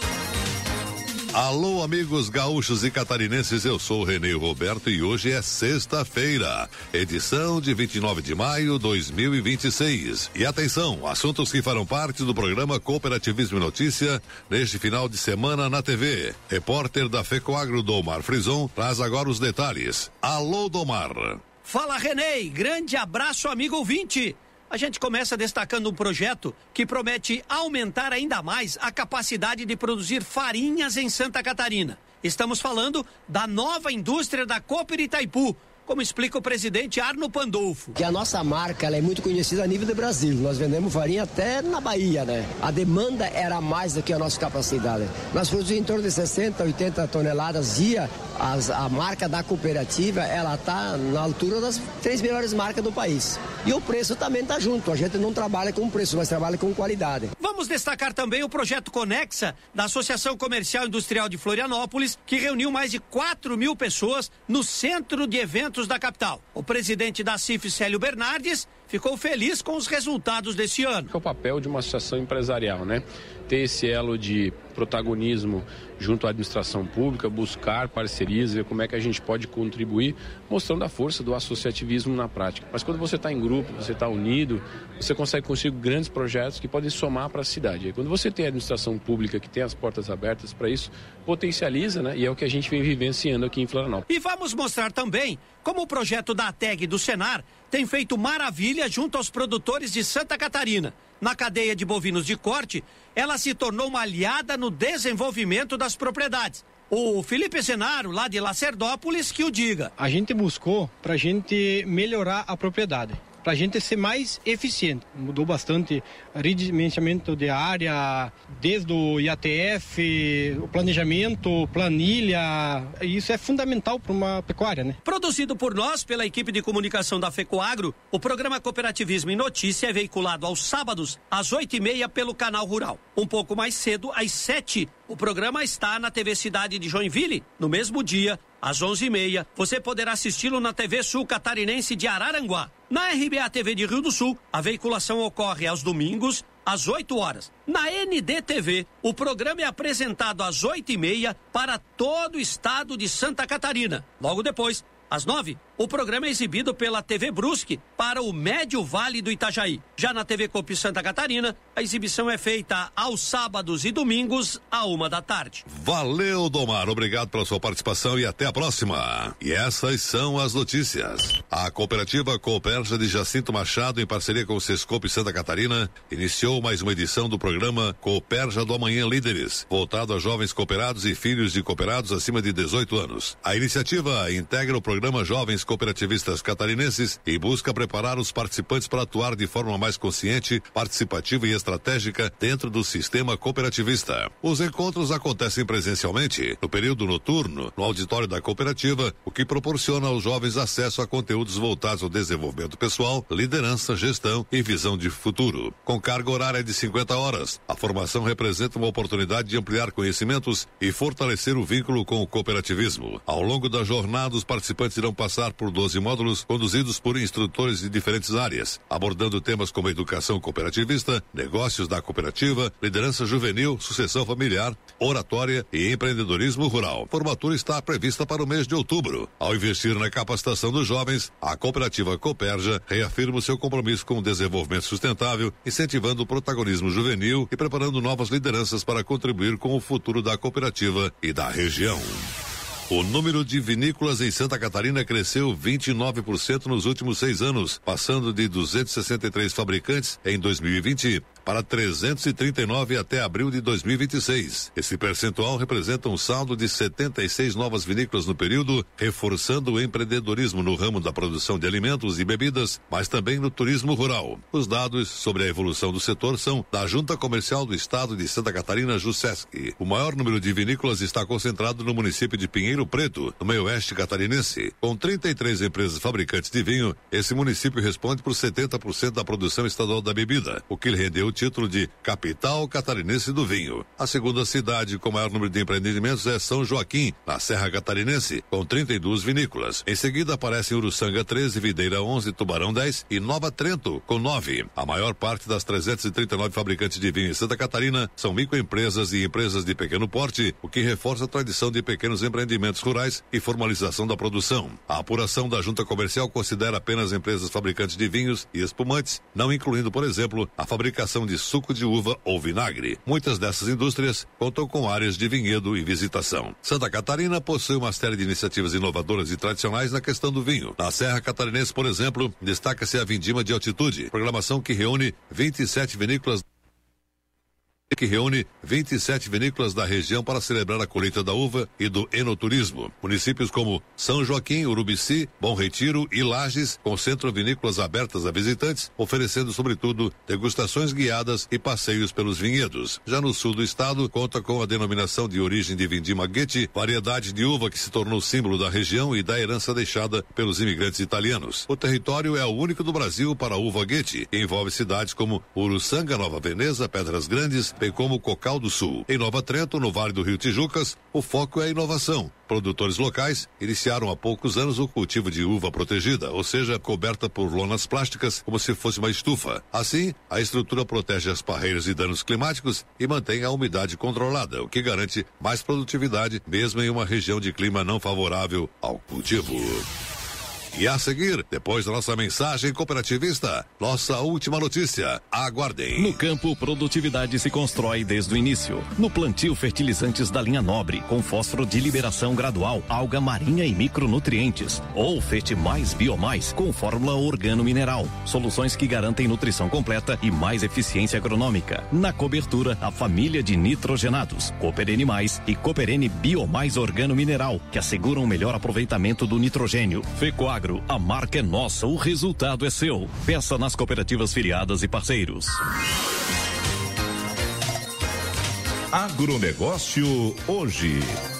Alô, amigos gaúchos e catarinenses, eu sou o Renê Roberto e hoje é sexta-feira, edição de vinte e nove de maio de dois mil e vinte e seis. E atenção, assuntos que farão parte do programa Cooperativismo e Notícia neste final de semana na T V. Repórter da FECOAGRO, Domar Frison, traz agora os detalhes. Alô, Domar. Fala, Renê, grande abraço, amigo ouvinte. A gente começa destacando um projeto que promete aumentar ainda mais a capacidade de produzir farinhas em Santa Catarina. Estamos falando da nova indústria da Cooper Itaipu, como explica o presidente Arno Pandolfo. Que a nossa marca ela é muito conhecida a nível do Brasil. Nós vendemos farinha até na Bahia, né? A demanda era mais do que a nossa capacidade. Nós produzimos em torno de sessenta, oitenta toneladas dia. As, a marca da cooperativa, ela está na altura das três melhores marcas do país. E o preço também está junto. A gente não trabalha com preço, mas trabalha com qualidade. Vamos destacar também o projeto Conexa, da Associação Comercial e Industrial de Florianópolis, que reuniu mais de quatro mil pessoas no centro de eventos da capital. O presidente da C I F, Célio Bernardes, ficou feliz com os resultados desse ano. É o papel de uma associação empresarial, né? Ter esse elo de protagonismo junto à administração pública, buscar parcerias, ver como é que a gente pode contribuir, mostrando a força do associativismo na prática. Mas quando você está em grupo, você está unido, você consegue conseguir grandes projetos que podem somar para a cidade. E quando você tem a administração pública que tem as portas abertas para isso, potencializa, né? E é o que a gente vem vivenciando aqui em Florianópolis. E vamos mostrar também como o projeto da ATEG e do Senar tem feito maravilha junto aos produtores de Santa Catarina. Na cadeia de bovinos de corte, ela se tornou uma aliada no desenvolvimento das propriedades. O Felipe Zenaro, lá de Lacerdópolis, que o diga. A gente buscou para a gente melhorar a propriedade, para a gente ser mais eficiente. Mudou bastante o redimensionamento de área, desde o I A T F, o planejamento, planilha. Isso é fundamental para uma pecuária, né? Produzido por nós, pela equipe de comunicação da FECOAGRO, o programa Cooperativismo em Notícia é veiculado aos sábados, às oito e meia, pelo Canal Rural. Um pouco mais cedo, às sete, o programa está na T V Cidade de Joinville. No mesmo dia, às onze e meia, você poderá assisti-lo na T V Sul Catarinense de Araranguá. Na R B A T V de Rio do Sul, a veiculação ocorre aos domingos, às oito horas. Na N D T V, o programa é apresentado às oito e meia para todo o estado de Santa Catarina. Logo depois, às nove, o programa é exibido pela T V Brusque para o Médio Vale do Itajaí. Já na T V Copi Santa Catarina, a exibição é feita aos sábados e domingos, à uma da tarde. Valeu, Domar. Obrigado pela sua participação e até a próxima. E essas são as notícias. A cooperativa Cooperja de Jacinto Machado, em parceria com o Sescope Santa Catarina, iniciou mais uma edição do programa Cooperja do Amanhã Líderes, voltado a jovens cooperados e filhos de cooperados acima de dezoito anos. A iniciativa integra o programa Jovens Cooperativistas Catarinenses e busca preparar os participantes para atuar de forma mais consciente, participativa e estratégica dentro do sistema cooperativista. Os encontros acontecem presencialmente, no período noturno, no auditório da cooperativa, o que proporciona aos jovens acesso a conteúdos voltados ao desenvolvimento pessoal, liderança, gestão e visão de futuro. Com carga horária de cinquenta horas, a formação representa uma oportunidade de ampliar conhecimentos e fortalecer o vínculo com o cooperativismo. Ao longo da jornada, os participantes irão passar por doze módulos conduzidos por instrutores de diferentes áreas, abordando temas como educação cooperativista, negócios da cooperativa, liderança juvenil, sucessão familiar, oratória e empreendedorismo rural. A formatura está prevista para o mês de outubro. Ao investir na capacitação dos jovens, a cooperativa Cooperja reafirma o seu compromisso com o desenvolvimento sustentável, incentivando o protagonismo juvenil e preparando novas lideranças para contribuir com o futuro da cooperativa e da região. O número de vinícolas em Santa Catarina cresceu vinte e nove por cento nos últimos seis anos, passando de duzentos e sessenta e três fabricantes em dois mil e vinte para trezentos e trinta e nove até abril de dois mil e vinte e seis. Esse percentual representa um saldo de setenta e seis novas vinícolas no período, reforçando o empreendedorismo no ramo da produção de alimentos e bebidas, mas também no turismo rural. Os dados sobre a evolução do setor são da Junta Comercial do Estado de Santa Catarina, JUSESC. O maior número de vinícolas está concentrado no município de Pinheiro Preto, no meio-oeste catarinense. Com trinta e três empresas fabricantes de vinho, esse município responde por setenta por cento da produção estadual da bebida, o que lhe rendeu o título de Capital Catarinense do Vinho. A segunda cidade com maior número de empreendimentos é São Joaquim, na Serra Catarinense, com trinta e duas vinícolas. Em seguida aparecem Uruçanga treze, Videira onze, Tubarão dez e Nova Trento, com nove. A maior parte das trezentos e trinta e nove fabricantes de vinho em Santa Catarina são microempresas e empresas de pequeno porte, o que reforça a tradição de pequenos empreendimentos rurais e formalização da produção. A apuração da Junta Comercial considera apenas empresas fabricantes de vinhos e espumantes, não incluindo, por exemplo, a fabricação de suco de uva ou vinagre. Muitas dessas indústrias contam com áreas de vinhedo e visitação. Santa Catarina possui uma série de iniciativas inovadoras e tradicionais na questão do vinho. Na Serra Catarinense, por exemplo, destaca-se a Vindima de Altitude, programação que reúne vinte e sete vinícolas que reúne vinte e sete vinícolas da região para celebrar a colheita da uva e do enoturismo. Municípios como São Joaquim, Urubici, Bom Retiro e Lages concentram vinícolas abertas a visitantes, oferecendo sobretudo degustações guiadas e passeios pelos vinhedos. Já no sul do estado, conta com a denominação de origem de Vindima Guete, variedade de uva que se tornou símbolo da região e da herança deixada pelos imigrantes italianos. O território é o único do Brasil para a uva Guete, que envolve cidades como Uruçanga, Nova Veneza, Pedras Grandes, bem como Cocal do Sul. Em Nova Trento, no Vale do Rio Tijucas, o foco é a inovação. Produtores locais iniciaram há poucos anos o cultivo de uva protegida, ou seja, coberta por lonas plásticas como se fosse uma estufa. Assim, a estrutura protege as parreiras de danos climáticos e mantém a umidade controlada, o que garante mais produtividade, mesmo em uma região de clima não favorável ao cultivo. E a seguir, depois da nossa mensagem cooperativista, nossa última notícia. Aguardem. No campo, produtividade se constrói desde o início. No plantio, fertilizantes da linha nobre, com fósforo de liberação gradual, alga marinha e micronutrientes. Ou Fete Mais Biomais, com fórmula organo-mineral. Soluções que garantem nutrição completa e mais eficiência agronômica. Na cobertura, a família de nitrogenados, Cooperene Mais e Cooperene Biomais Organo-Mineral, que asseguram o melhor aproveitamento do nitrogênio. Fecoagro, a marca é nossa, o resultado é seu. Peça nas cooperativas filiadas e parceiros. Agronegócio hoje.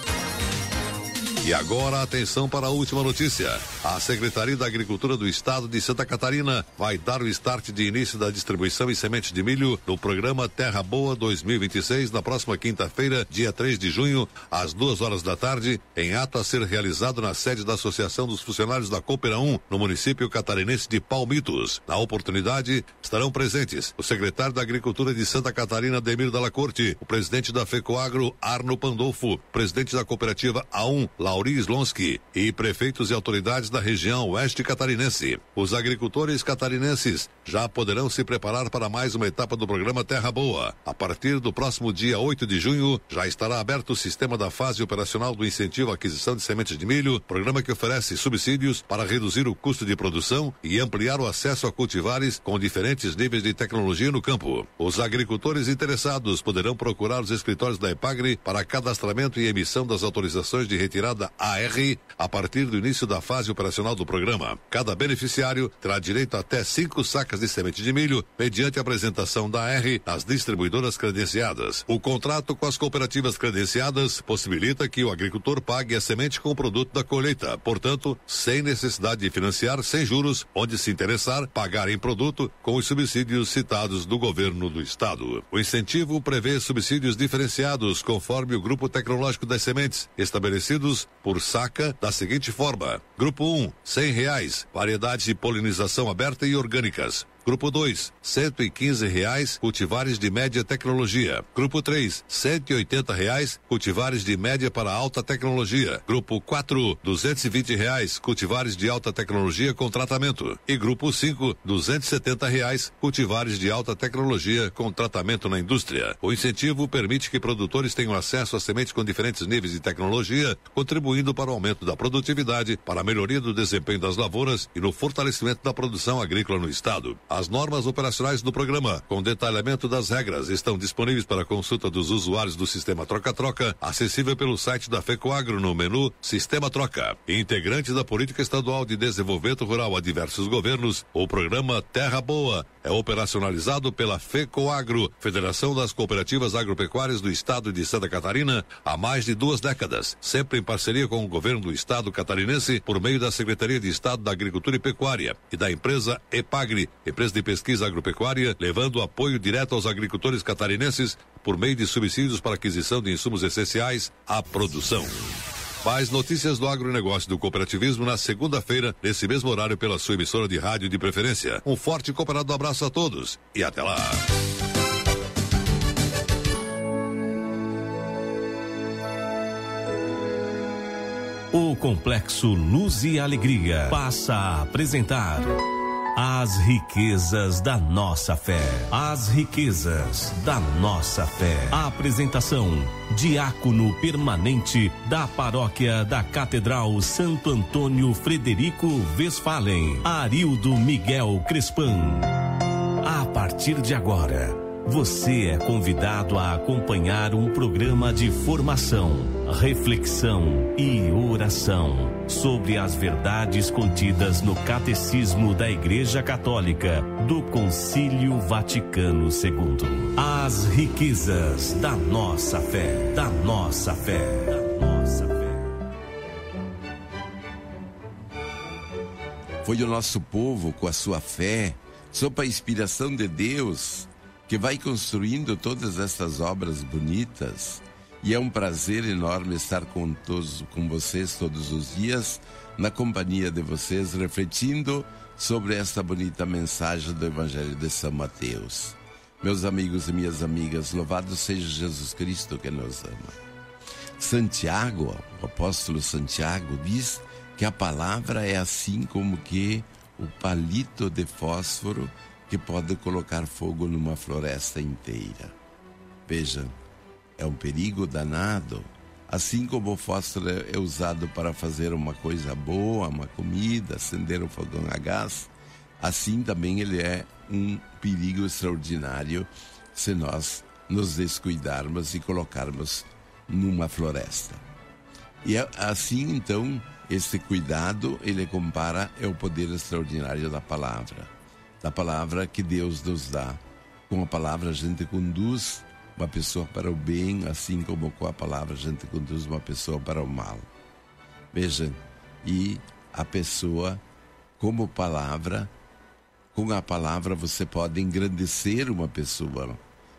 E agora, atenção para a última notícia. A Secretaria da Agricultura do Estado de Santa Catarina vai dar o start de início da distribuição em sementes de milho no programa Terra Boa dois mil e vinte e seis na próxima quinta-feira, dia três de junho, às duas horas da tarde, em ato a ser realizado na sede da Associação dos Funcionários da Coopera um, no município catarinense de Palmitos. Na oportunidade, estarão presentes o secretário da Agricultura de Santa Catarina, Ademir Dalla Corte, o presidente da FECOAGRO, Arno Pandolfo, presidente da cooperativa A um, Lauri Slonski, e prefeitos e autoridades da região oeste catarinense. Os agricultores catarinenses já poderão se preparar para mais uma etapa do programa Terra Boa. A partir do próximo dia oito de junho, já estará aberto o sistema da fase operacional do incentivo à aquisição de sementes de milho, programa que oferece subsídios para reduzir o custo de produção e ampliar o acesso a cultivares com diferentes níveis de tecnologia no campo. Os agricultores interessados poderão procurar os escritórios da EPAGRE para cadastramento e emissão das autorizações de retirada A R a partir do início da fase operacional do programa. Cada beneficiário terá direito a até cinco sacas de semente de milho, mediante a apresentação da A R nas distribuidoras credenciadas. O contrato com as cooperativas credenciadas possibilita que o agricultor pague a semente com o produto da colheita, portanto, sem necessidade de financiar sem juros, onde se interessar, pagar em produto com os subsídios citados do governo do estado. O incentivo prevê subsídios diferenciados conforme o grupo tecnológico das sementes, estabelecidos por saca da seguinte forma: Grupo um, cem reais, variedades de polinização aberta e orgânicas. Grupo dois, cento e quinze reais, cultivares de média tecnologia. Grupo três, cento e oitenta reais, cultivares de média para alta tecnologia. Grupo quatro, duzentos e vinte reais, cultivares de alta tecnologia com tratamento. E grupo cinco, duzentos e setenta reais, cultivares de alta tecnologia com tratamento na indústria. O incentivo permite que produtores tenham acesso a sementes com diferentes níveis de tecnologia, contribuindo para o aumento da produtividade, para a melhoria do desempenho das lavouras e no fortalecimento da produção agrícola no estado. As normas operacionais do programa, com detalhamento das regras, estão disponíveis para consulta dos usuários do Sistema Troca-Troca, acessível pelo site da FECOAGRO no menu Sistema Troca. Integrante da Política Estadual de Desenvolvimento Rural a diversos governos, o programa Terra Boa é operacionalizado pela FECOAGRO, Federação das Cooperativas Agropecuárias do Estado de Santa Catarina, há mais de duas décadas, sempre em parceria com o governo do Estado catarinense, por meio da Secretaria de Estado da Agricultura e Pecuária e da empresa EPAGRE, empresa de pesquisa agropecuária, levando apoio direto aos agricultores catarinenses por meio de subsídios para aquisição de insumos essenciais à produção. Mais notícias do agronegócio e do cooperativismo na segunda-feira, nesse mesmo horário, pela sua emissora de rádio de preferência. Um forte e cooperado abraço a todos e até lá. O Complexo Luz e Alegria passa a apresentar as riquezas da nossa fé. As riquezas da nossa fé. A apresentação: diácono permanente da paróquia da Catedral Santo Antônio Frederico Westphalen, Arildo Miguel Crespan. A partir de agora, você é convidado a acompanhar um programa de formação, reflexão e oração sobre as verdades contidas no Catecismo da Igreja Católica do Concílio Vaticano segundo. As riquezas da nossa fé, da nossa fé, da nossa fé. Foi o nosso povo, com a sua fé, sob a inspiração de Deus, que vai construindo todas essas obras bonitas. E é um prazer enorme estar com todos, com vocês todos os dias, na companhia de vocês, refletindo sobre esta bonita mensagem do Evangelho de São Mateus. Meus amigos e minhas amigas, louvado seja Jesus Cristo que nos ama. Santiago, o apóstolo Santiago, diz que a palavra é assim como que o palito de fósforo que pode colocar fogo numa floresta inteira. Vejam, é um perigo danado. Assim como o fósforo é usado para fazer uma coisa boa, uma comida, acender um fogão a gás, assim também ele é um perigo extraordinário se nós nos descuidarmos e colocarmos numa floresta. E assim, então, esse cuidado, ele compara, é o poder extraordinário da palavra. Da palavra que Deus nos dá. Com a palavra a gente conduz uma pessoa para o bem, assim como com a palavra a gente conduz uma pessoa para o mal. Vejam, e a pessoa, como palavra, com a palavra você pode engrandecer uma pessoa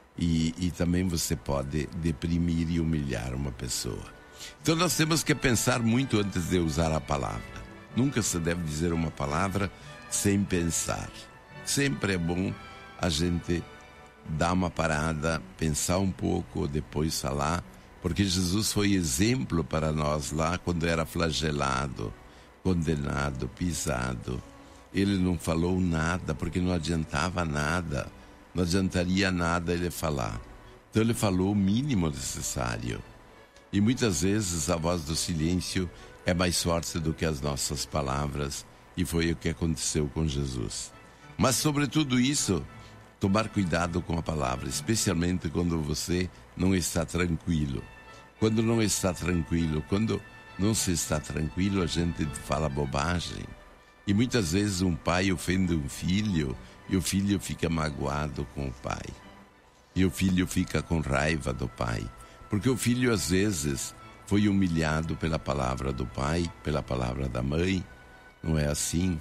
e, e também você pode deprimir e humilhar uma pessoa. Então nós temos que pensar muito antes de usar a palavra. Nunca se deve dizer uma palavra sem pensar. Sempre é bom a gente dar uma parada, pensar um pouco, depois falar, porque Jesus foi exemplo para nós lá quando era flagelado, condenado, pisado. Ele não falou nada, porque não adiantava nada, não adiantaria nada ele falar. Então ele falou o mínimo necessário. E muitas vezes a voz do silêncio é mais forte do que as nossas palavras, e foi o que aconteceu com Jesus. Mas sobre tudo isso, tomar cuidado com a palavra, especialmente quando você não está tranquilo. Quando não está tranquilo, quando não se está tranquilo, a gente fala bobagem. E muitas vezes um pai ofende um filho, e o filho fica magoado com o pai. E o filho fica com raiva do pai. Porque o filho, às vezes, foi humilhado pela palavra do pai, pela palavra da mãe. Não é assim?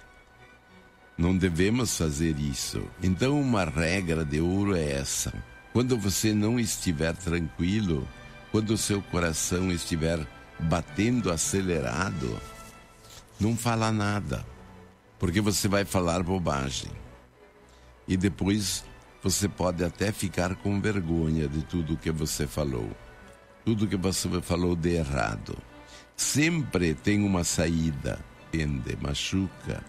Não devemos fazer isso. Então, uma regra de ouro é essa. Quando você não estiver tranquilo, quando o seu coração estiver batendo acelerado, não fala nada, porque você vai falar bobagem. E depois você pode até ficar com vergonha de tudo que você falou. Tudo que você falou de errado. Sempre tem uma saída. Entende? Machuca.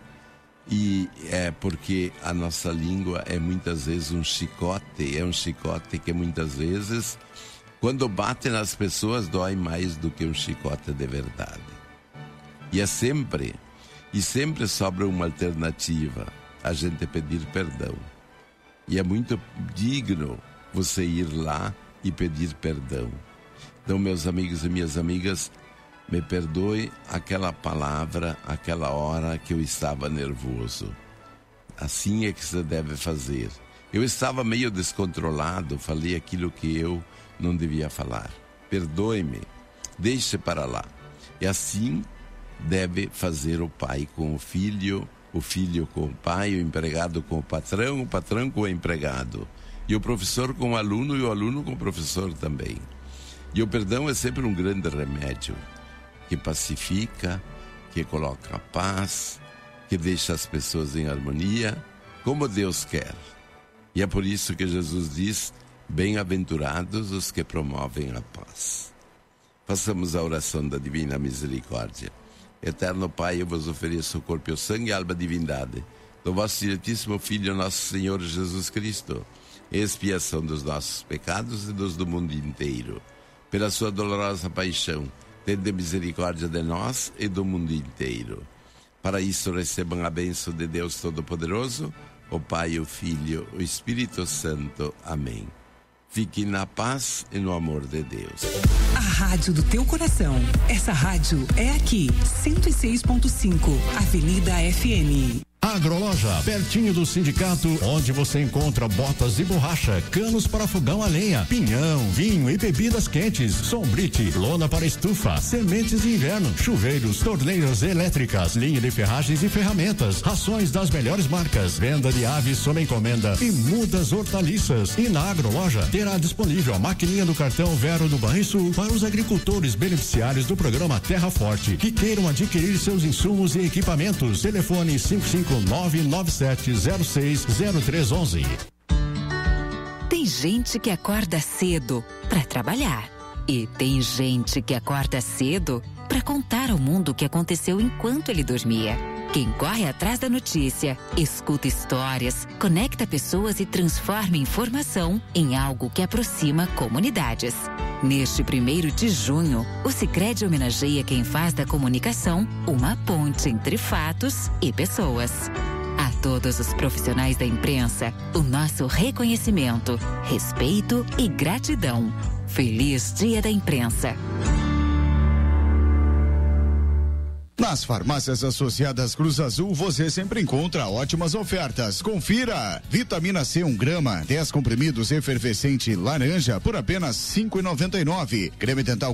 E é porque a nossa língua é muitas vezes um chicote. É um chicote que muitas vezes, quando bate nas pessoas, dói mais do que um chicote de verdade. E é sempre, e sempre sobra uma alternativa, a gente pedir perdão. E é muito digno você ir lá e pedir perdão. Então, meus amigos e minhas amigas, me perdoe aquela palavra, aquela hora que eu estava nervoso. Assim é que você deve fazer. Eu estava meio descontrolado, falei aquilo que eu não devia falar. Perdoe-me, deixe para lá. E assim deve fazer o pai com o filho, o filho com o pai, o empregado com o patrão, o patrão com o empregado, e o professor com o aluno e o aluno com o professor também. E o perdão é sempre um grande remédio, que pacifica, que coloca paz, que deixa as pessoas em harmonia, como Deus quer. E é por isso que Jesus diz, bem-aventurados os que promovem a paz. Façamos a oração da Divina Misericórdia. Eterno Pai, eu vos ofereço o corpo e o sangue e a alma divindade do vosso diletíssimo Filho, nosso Senhor Jesus Cristo, em expiação dos nossos pecados e dos do mundo inteiro. Pela sua dolorosa paixão, tende misericórdia de nós e do mundo inteiro. Para isso recebam a bênção de Deus Todo-Poderoso, o Pai, o Filho, o Espírito Santo. Amém. Fique na paz e no amor de Deus. A rádio do teu coração. Essa rádio é aqui, cento e seis ponto cinco, Avenida F M. Agroloja, pertinho do sindicato, onde você encontra botas de borracha, canos para fogão a lenha, pinhão, vinho e bebidas quentes, sombrite, lona para estufa, sementes de inverno, chuveiros, torneiras elétricas, linha de ferragens e ferramentas, rações das melhores marcas, venda de aves sob encomenda e mudas hortaliças. E na Agroloja terá disponível a maquininha do cartão Vero do Banrisul para os agricultores beneficiários do programa Terra Forte que queiram adquirir seus insumos e equipamentos. Telefone cinco cinco nove nove sete zero seis zero três um um. Tem gente que acorda cedo para trabalhar e tem gente que acorda cedo para contar ao mundo o que aconteceu enquanto ele dormia. Quem corre atrás da notícia, escuta histórias, conecta pessoas e transforma informação em algo que aproxima comunidades. Neste primeiro de junho, o Sicredi homenageia quem faz da comunicação uma ponte entre fatos e pessoas. A todos os profissionais da imprensa, o nosso reconhecimento, respeito e gratidão. Feliz Dia da Imprensa. Nas farmácias associadas Cruz Azul, você sempre encontra ótimas ofertas. Confira! Vitamina C um grama, dez comprimidos efervescente laranja por apenas cinco e noventa e nove. Creme dental